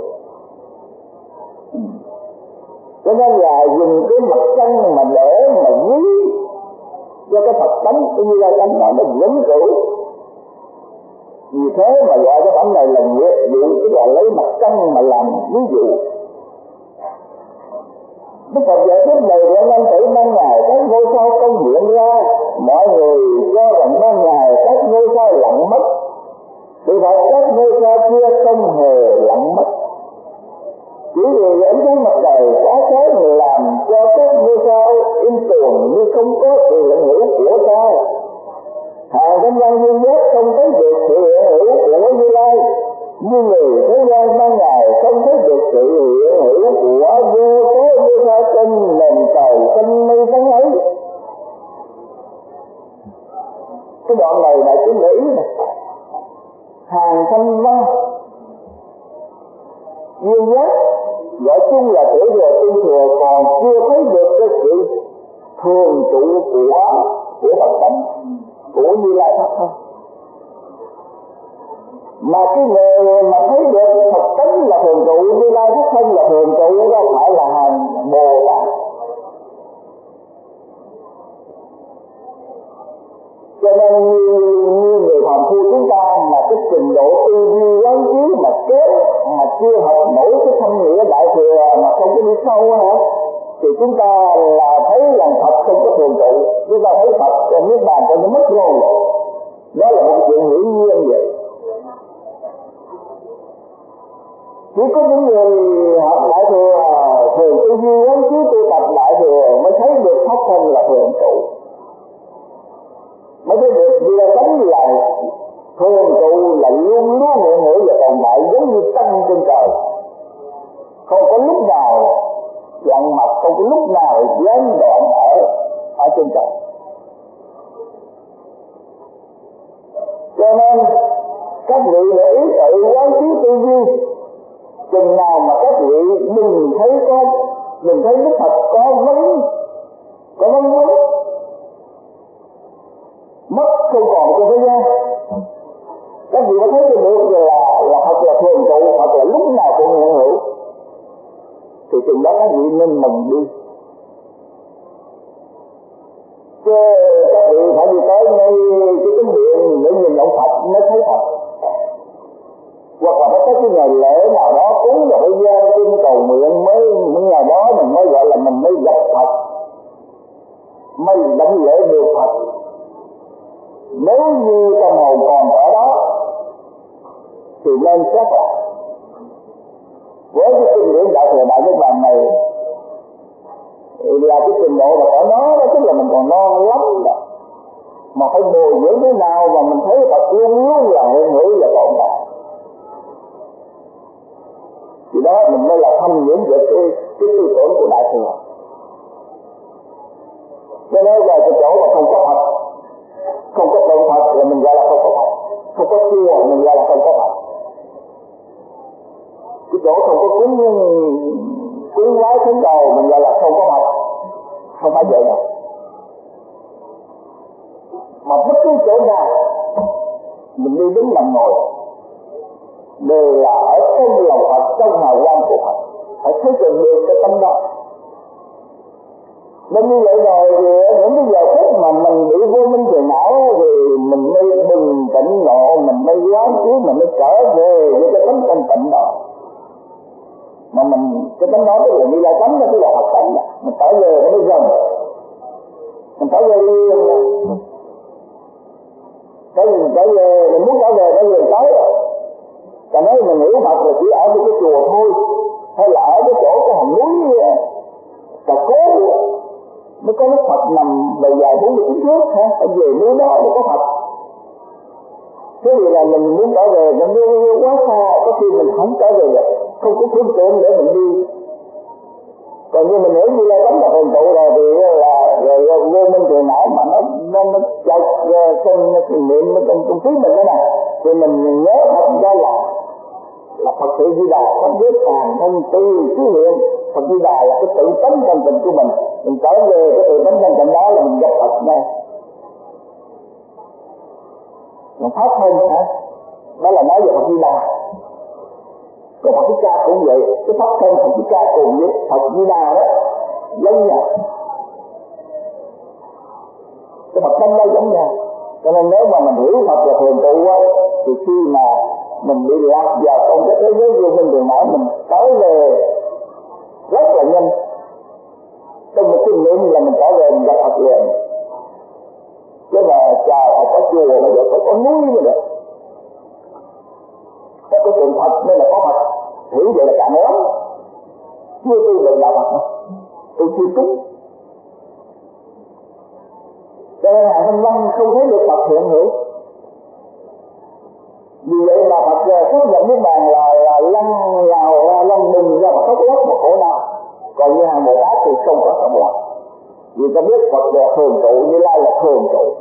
Cho nên là dùng cái mặt trăng mà để mà ví cho cái Phật tánh cũng như là tánh nó vĩnh cửu. Vì thế mà gọi cái bản này là nghĩa dụ, tức là lấy mặt trăng mà làm ví dụ. Đức Phật giải thích này để năm tử ban ngày các ngôi sao công hiện ra, mọi người cho rằng ban ngày các ngôi sao lặng mất. Sự thật các ngôi sao kia không hề lặng mất. Chỉ vì ánh sáng mặt trời quá cái làm cho các ngôi sao in tường như không có sự hiện hữu của sao. Hàng thanh văn duy nhất không thấy được sự hiện hữu của Như Lai, như người thế gian ban ngày không thấy được sự hiện hữu của vô số ngôi sao trên nền trời xanh mây trắng ấy. Cái đoạn này là chúng để ý này. Hàng thanh văn duy nhất gọi chung là tiểu thừa tinh thừa, còn chưa thấy được cái sự thường trụ của Phật tánh, của Như Lai Pháp thôi. Mà cái người mà thấy được Phật tánh là thường trụ, Như Lai Pháp thân là thường trụ, đâu phải là hàng Bồ Tát. sâu hả, thì chúng ta là thấy rằng Phật không có thường trụ. Chúng ta thấy Phật trong niết bàn cho nó mất rồi, đó là một chuyện hiển nhiên vậy. Chỉ có những người học Đại Thừa thường tư duy quán chiếu tu tập Đại Thừa mới thấy được pháp thân là thường trụ, mới thấy được vì là tánh là thường trụ, là luôn luôn hiện hữu và tồn tại giống như trăng trên trời, không có lúc nào dặn mặt, không có lúc nào gián đoạn ở trên trời. Cho nên các vị để ý tự quán chiếu tư duy, chừng nào mà các vị mình thấy Đức Phật có vấn mất không còn trên thế gian, các vị có thấy được là Phật là thường trụ, Phật là lúc nào cũng hiện hữu, thì chừng đó các vị nên mừng đi. Chứ các vị phải đi tới ngay cái tấm điện để nhìn ông Phật mới thấy Phật, hoặc là phải có cái ngày lễ nào đó cúng vào cái gian kinh cầu nguyện mới những ngày đó mình mới gọi là mình mới gặp Phật, mới đảnh lễ được Phật. Nếu như tâm hồn còn ở đó thì nên xét lại. Với cái kinh điển Đại Thừa Đại Niết Bàn này là cái trình độ mà ở đó tức là mình còn non lắm đó, mà phải bồi dưỡng thế nào mà mình thấy Phật luôn luôn là hiện hữu và tồn tại, thì đó mình mới là thâm nhiễm về cái tư tưởng của Đại Thừa. Cho nên là cái chỗ mà không có Phật, không có tượng Phật là mình gọi là không có Phật, không có chùa mình gọi là không có Phật. Cái chỗ không có cúng vái thánh cầu mình gọi là không có Phật, không phải vậy đâu. Mà bất cứ chỗ nào mình đi đứng nằm ngồi đều là ở trong lòng Phật, trong hào quang của Phật, phải thấy được cái tâm đó. Nên như vậy rồi thì những cái giờ phút mà mình bị vô minh phiền não thì mình mới bừng tỉnh ngộ, mình mới quán chiếu, mình mới trở về với cái tánh thanh tịnh đó. Mà mình cái tánh đó tức là như là tánh đó, tức là Phật tánh đó. Mình trở về nó mới gần, mình trở về đi, trở về mình muốn trở về tới rồi. Còn nếu mình hiểu Phật là chỉ ở cái chùa thôi, hay là ở cái chỗ cái hòn núi Cà Cố mới có Đức Phật nằm bề dài 49 thước hả? Ở về núi đó mới có Phật. Thế thì là mình muốn trở về nó quá xa, có khi mình không trở về được, không có phương tiện để mình đi. Còn như mình hiểu như là tánh là thường trụ rồi thì là rồi vô minh phiền não mà nó chợt trong niệm trong trí mình đó nè, thì mình nhớ thật ra là Phật sự Di Đà không biết tàn thân tư xứ hiện. Phật Di Đà là cái tự tánh thanh tịnh của mình trở về cái tự tánh thanh tịnh đó là mình gặp Phật ngay. Mình pháp thân hả? Đó là nói về Phật Di Đà. Cái Phật Thích Ca cũng vậy, cái pháp thân Phật Thích Ca cùng với Phật Di Đà đó giống nhau, cái Phật tâm đó giống nhau. Cho nên nếu mà mình hiểu Phật là thường trụ quá, thì khi mà mình bị lạc vào trong cái thế giới vô minh phiền não, mình tới về rất là nhanh. Trong một cái niệm là mình trở về mình gặp Phật liền. Chứ mà chờ phải có chùa mà được, phải có núi mới được, phải có tượng Phật nên là có Phật. Hiểu vậy là cả món. Chưa tu được đạo Phật đâu, tôi chưa cúng. Cho nên Hạ Thanh Văn không thấy được Phật hiện hữu. Vì vậy mà Phật xác nhận với bàn là lăn mừng ra mà khóc lóc một khổ nào. Còn như hàng Bồ Tát thì không có khổ lắm. Vì ta biết Phật là thường trụ, Như Lai là thường trụ.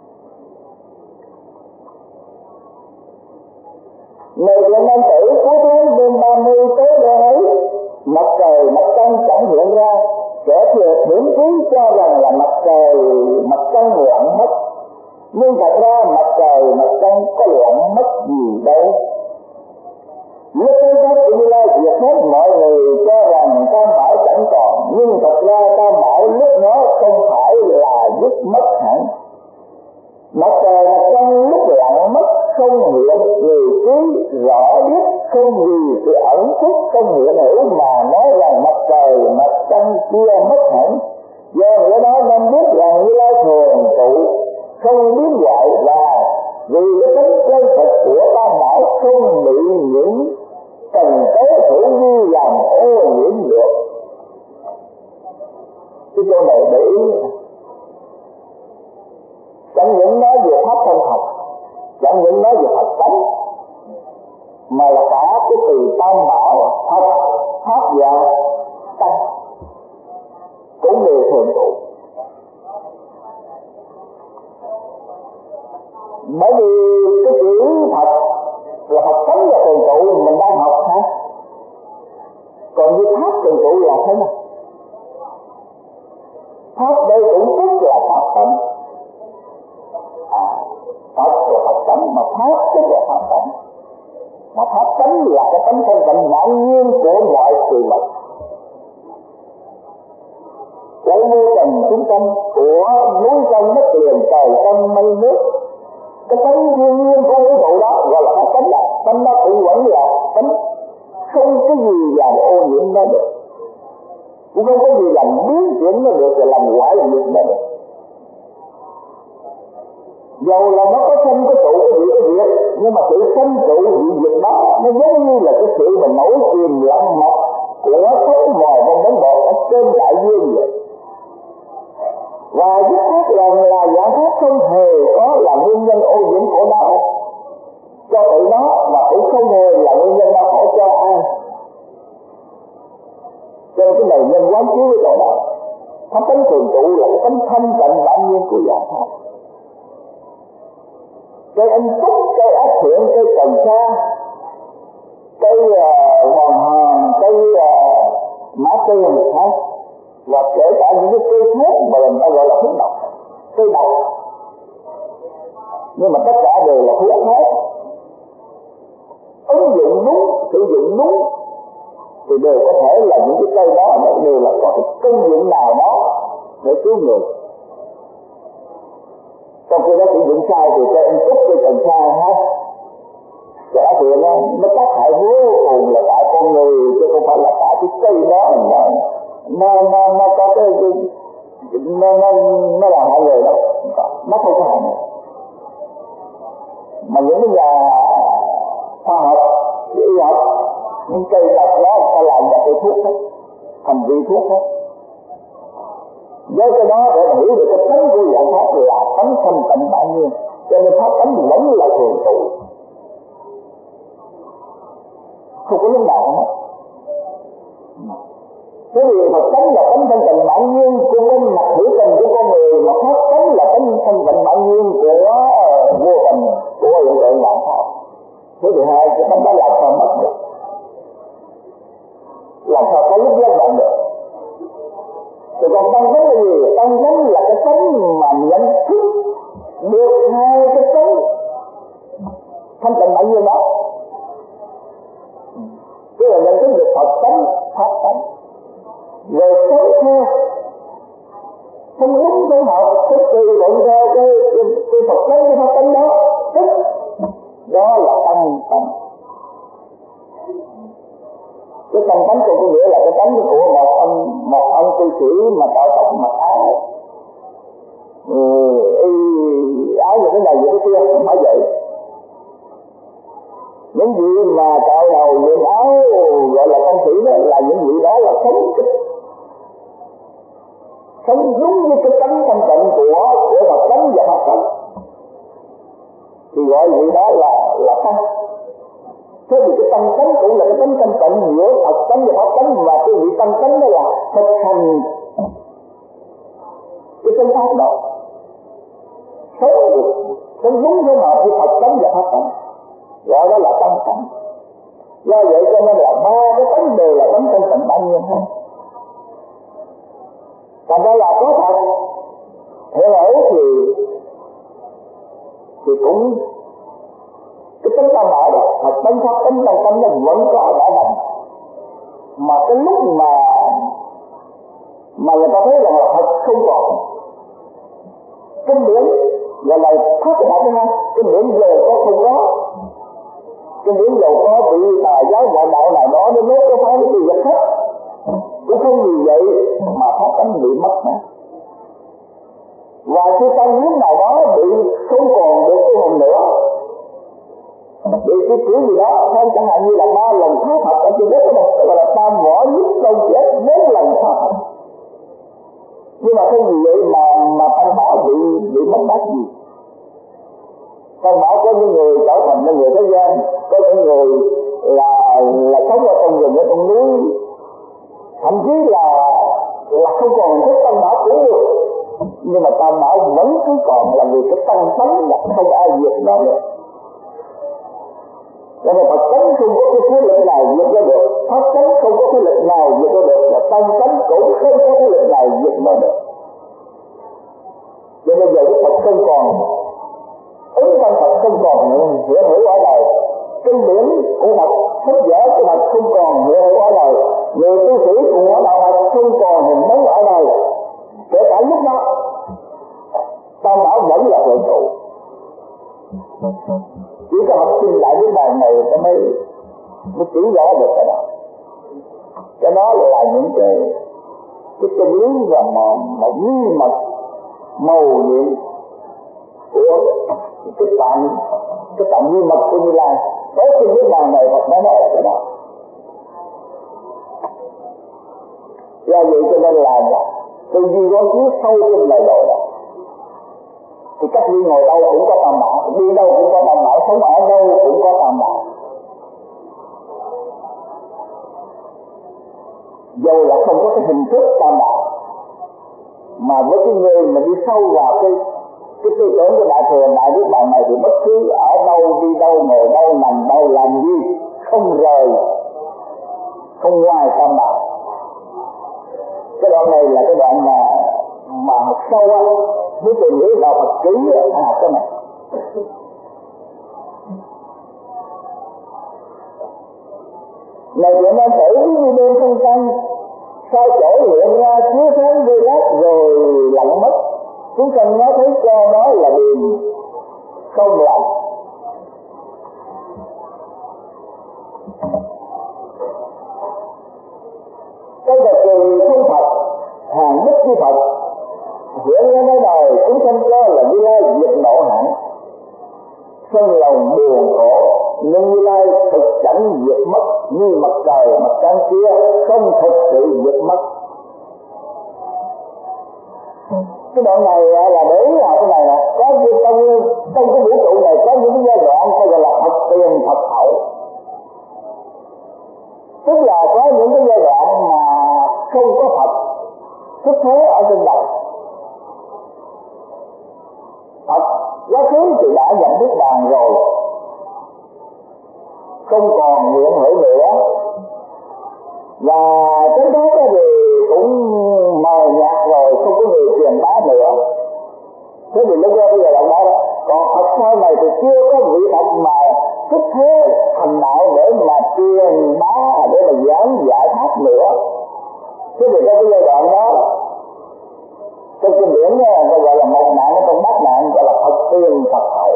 Ngày là năm tử cuối tháng đêm 30 tới đây ấy, mặt trời mặt trăng chẳng hiện ra. Kẻ thừa thiểm trí cho rằng là mặt trời mặt trăng loạn mất, nhưng thật ra mặt trời mặt trăng có loạn mất gì đâu. Lúc tới Pháp Như Lai diệt hết mọi người cho rằng Tam Bảo chẳng còn, nhưng thật ra Tam Bảo lúc nó không phải là dứt mất hẳn. Mặt trời mặt trăng lúc loạn mất không hiện, người trí rõ biết không vì sự ẩn thức không hiện hữu mà nói rằng mặt trời mặt trăng kia mất hẳn. Do nghĩa đó nên biết rằng Như Lai thường trụ không biến hoại, và vì cái tính chân thực của tam bảo không bị những cần tế thủ như làm ô nhiễm được. Cái câu này để ý, chẳng những nói về pháp thân thật, chẳng những nói về Phật tánh, mà là cả cái từ tam bảo thật pháp và tánh cũng đều thường trụ. Bởi vì cái chữ thật là Phật tánh và thường trụ mình đang học ha, còn như pháp thường trụ là thế nào? Pháp đây cũng tức là pháp tánh, Phật là Phật tánh, mà pháp tức là pháp tánh. Mà pháp tánh là cái tánh thanh tịnh bản nhiên của mọi sự vật, của vô trần chúng sanh, của núi sông đất liền, trời sông mây nước. Cái tánh thiên nhiên của vũ trụ đó gọi là pháp tánh, tánh đó cũng vẫn là tánh, không cái gì làm ô nhiễm nó được, cũng không có gì làm biến chuyển nó được, và làm hoại diệt nó được. Dầu là nó có sanh có trụ cái việc, nhưng mà sự sanh trụ việc đó nó giống như là cái sự mình nổi chìm lặng mọc của sóng mòi trong bánh bột ở trên đại dương vậy. Và dứt khoát rằng là giải pháp không hề có là nguyên nhân ô nhiễm khổ đau cho tự nó, mà cũng không hề là nguyên nhân đau khổ cho ai. Cho nên cái này nhân quán chiếu cái chỗ đó, pháp tánh thường trụ là cái tánh thanh tịnh bản nhiên của giải pháp. Cây anh túc, cây ác thiện, cây cần sa, cây hoàng hòn, cây mã tiền, và kể cả những cái cây khác mà người ta gọi là thuốc độc, cây độc, nhưng mà tất cả đều là thuốc hết. Ứng dụng đúng, sử dụng đúng thì đều có thể là những cái cây đó đều là có cái công dụng nào đó để cứu người. Trong khi đó sử dụng sai thì cây anh túc, cây cần sa ha, cả thiện nó tác hại vô cùng là cả con người, chứ không phải là cả cái cây đó nó có cái nó làm hại người đâu, nó không có hại. Mà những cái nhà khoa học, y học, những cây độc đó ta làm ra cái thuốc hết, thành vị thuốc hết. Với cái đó để hiểu được cái tánh của giải pháp là tánh thanh tịnh bản nhiên, cho nên pháp tánh vẫn là thường trụ, không có lúc nào hết. Thế thì Phật tánh là tánh thanh tịnh bản nhiên của bên mặt hữu tình của con người, mà pháp tánh là tánh thanh tịnh bản nhiên của vô tình của hiện tượng vạn pháp. Thế thì hai cái tánh đó làm sao mất được, làm sao có lúc lân động được. Thì còn tăng tánh là gì? Tăng tánh là cái tánh mà nhận thức được hai cái tánh thanh tịnh bản nhiên đó, tức là nhận thức được Phật tánh, pháp tánh, rồi sống theo không đúng với họ, tức tùy thuận theo cái Phật tánh, cái pháp tánh đó, tức đó là tăng tánh. Cái tăng tánh của tôi nghĩa là cái tánh của một ông tu sĩ mà tạo tộc mặc áo áo như thế này như thế kia, không phải vậy. Những vị mà tạo đầu những áo gọi là công sĩ đó là những vị đó là sống đúng với cái tánh thanh tịnh của Phật tánh và pháp tánh, thì gọi vị đó là tăng. Thế thì cái tăng tánh cũng là cái tánh thanh tịnh giữa Phật tánh và pháp tánh, và cái vị tăng tánh đó là thực hành cái chân pháp đó, sống đúng với hợp với Phật tánh và pháp tánh, gọi đó là tăng tánh. Do vậy cho nên là ba cái tánh đều là tánh thanh tịnh bản nhiên hết. Còn đây là có thật hiểu ấy thì cũng cái tính tam bảo đó, Phật tánh pháp tánh tăng tánh nó vẫn có đã nằm. Mà cái lúc mà người ta thấy rằng là Phật không còn, kinh điển gọi là pháp cái đại thứ hai, kinh điển giờ có không có, kinh điển giàu có bị tài cái tâm huyết nào đó bị không còn được tu hành nữa, bị cái kiểu gì đó, không chẳng hạn như là 3 lần thác học ở trên đất đó, gọi là tam võ nhất công chết 4 lần thác học. Nhưng mà không vì vậy mà Tam Bảo bị mất mát gì. Tam Bảo có những người trở thành những người thế gian, có những người là sống ở trong rừng, ở trong núi, thậm chí là không còn thích Tam Bảo cũng được, nhưng mà Tam Bảo vẫn cứ còn là vì cái tăng sống là không ai diệt nó được. Cho nên Phật tánh không có cái thế lực nào diệt nó được, Pháp tánh không có thế lực nào diệt nó được, và Tăng tánh cũng không có thế lực nào diệt nó được. Cho nên giờ Đức Phật không còn, ứng văn Phật không còn hiểu hữu ở đời, kinh điển của Phật, sách vở của Phật không còn hiểu hữu ở đời, người tu sĩ của đạo Phật không còn hình bóng ở đời. Kể cả lúc đó Tam Bảo vẫn là thượng trụ. Chỉ có học sinh Đại Niết Bàn này mới chỉ rõ được cái đó. Cái đó là những cái chân lý và mà bí mật màu nhiệm của cái tạng bí mật của Như Lai. Có trên Niết Bàn này Phật nói là cái đó. Do vậy cho nên là tư duy có chiếu sâu trên lời đồ đó. Thì các vị ngồi đâu cũng có Tam Bảo, đi đâu cũng có Tam Bảo, sống ở đâu cũng có Tam Bảo. Dù là không có cái hình thức Tam Bảo, mà với cái người mà đi sâu vào cái tư tưởng của Đại Thừa Đại Niết Bàn này thì bất cứ ở đâu, đi đâu, ngồi đâu, nằm đâu, làm gì không rời, không ngoài Tam Bảo. Cái đoạn này là cái đoạn mà học sâu á, với tình nghĩa đạo Phật kỹ cái này. Này chuyện đang tử như đêm không trăng, sao chỗ hiện ra chiếu sáng gây lát rồi lặng mất. Chúng sanh nó thấy cho đó là điềm không lành. Cái vật trì không Phật, hàng đức như Phật, hiện ra nơi đời chúng sanh lo là Như Lai diệt nộ hẳn, sân lòng buồn khổ, nhưng Như Lai thực chẳng diệt mất, như mặt trời mặt trăng kia không thực sự diệt mất. Cái đoạn này là để là cái này nè, có như trong cái vũ trụ này có những giai đoạn gọi là Phật tiền Phật hậu, tức là có những cái giai đoạn mà không có Phật xuất thế ở trên đời. Phật quá khứ thì đã nhận Niết Bàn rồi, không còn hiện hữu nữa, và đến đó thì cũng mờ nhạt rồi, không có người truyền bá nữa. Thế thì lúc đó bây giờ đó, còn Phật sau này thì chưa có vị Phật mà xuất thế thành đạo để mà truyền bá, để mà giảng giải pháp nữa. Thế thì cái giai đoạn đó trong kinh điển nó gọi là một nạn, trong bát nạn gọi là Phật tiền Phật hậu.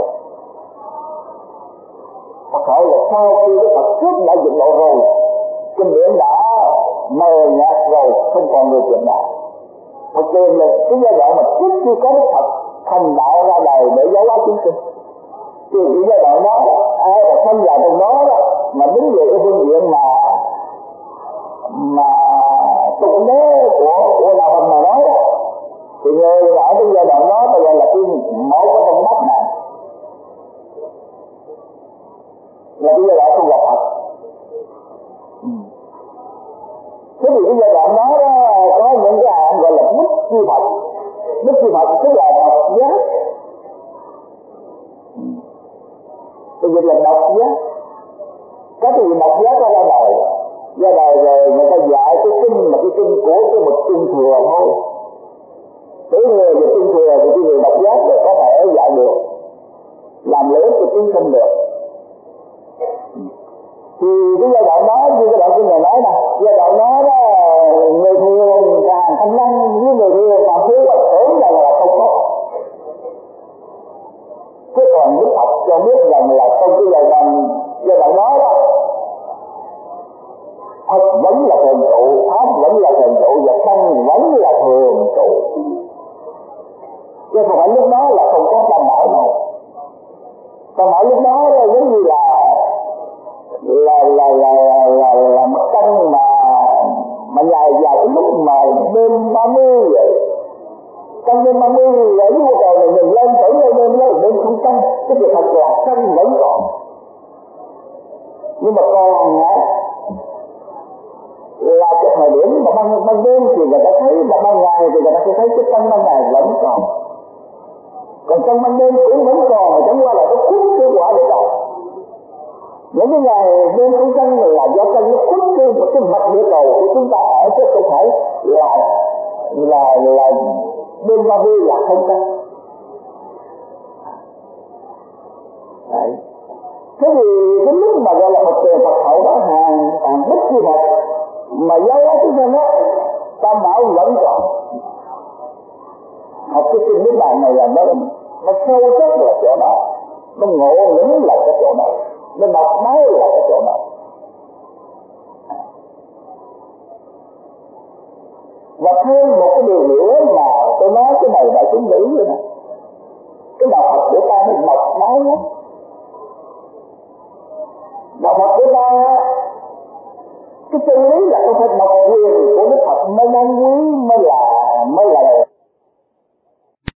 Phật hậu là sau khi cái Phật trước đã dựng độ rồi, kinh điển đã mờ nhạt rồi, không còn người truyền đạo. Phật tiền là cái giai đoạn mà trước khi có Đức Phật thành đạo ra đời để giáo hóa chúng sinh. Thì cái giai đoạn đó ai mà tham gia trong đó mà đứng về cái phương diện mà tụng đế của đạo Phật mà nói đó, thì người ở trong giai đoạn đó bây giờ là tiên một cái trong bát nạn, là cái giai đoạn không gặp Phật. Thế thì cái giai đoạn đó có những cái hạng gọi là Đức Chi Phật. Đức Chi Phật tức là độc giác. Cái gì là độc giác? Có cái gì độc giác ra đời rồi người ta dạy cái kinh mà cái kinh của cái một kinh thừa thôi. Tới người về kinh thừa thì cái người độc giác thì có thể dạy được, làm lễ cho chúng sinh được. Thì cái giai đoạn đó như cái đoạn kinh này nói nè, giai đoạn đó người thường càng thanh năng với người thường càng thiếu tưởng rằng là không có. Thế còn Đức Phật cho biết rằng là trong cái giai đoạn đó Phật vẫn là thường trụ, Pháp vẫn là thường trụ, và Tăng vẫn là thường trụ. chứ không phải lúc đó là không có tam bảo đâu. Tam bảo lúc đó là giống như là mất cân mà dài cái lúc mà đêm 30 vậy. Trong đêm 30 ở dưới mặt trời này nhìn lên tưởng lên đêm không cân, cái việc thật là cân vẫn còn. Nhưng mà còn là cái thời điểm mà ban đêm thì người ta thấy, mà ban ngày thì người ta sẽ thấy cái cân ban ngày vẫn còn. Còn trong ban đêm cũng vẫn còn, chẳng qua là nó khuất cái quả để còn. Những cái ngày đêm không cân là do cân nó khuất cái mặt địa cầu của chúng ta ở, chứ không phải là đêm 30 là không cân. Đấy. Thế thì cái lúc mà gọi là Phật tiền Phật hậu đó hàng bất chi Phật mà dấu cái thân đó, tam bảo vẫn còn. Học cái kinh niết bàn này là nó sâu sắc là chỗ đó, nó ngộ lĩnh là cái chỗ đó, nó đọc nói là cái chỗ đó. Và thêm một cái điều nữa mà tôi nói cái này đại chúng lý vậy nè, cái đạo Phật của ta nó đọc nói lắm. Đạo Phật của ta cái chân lý là không phải độc quyền của Đức Phật mới đáng quý, mới là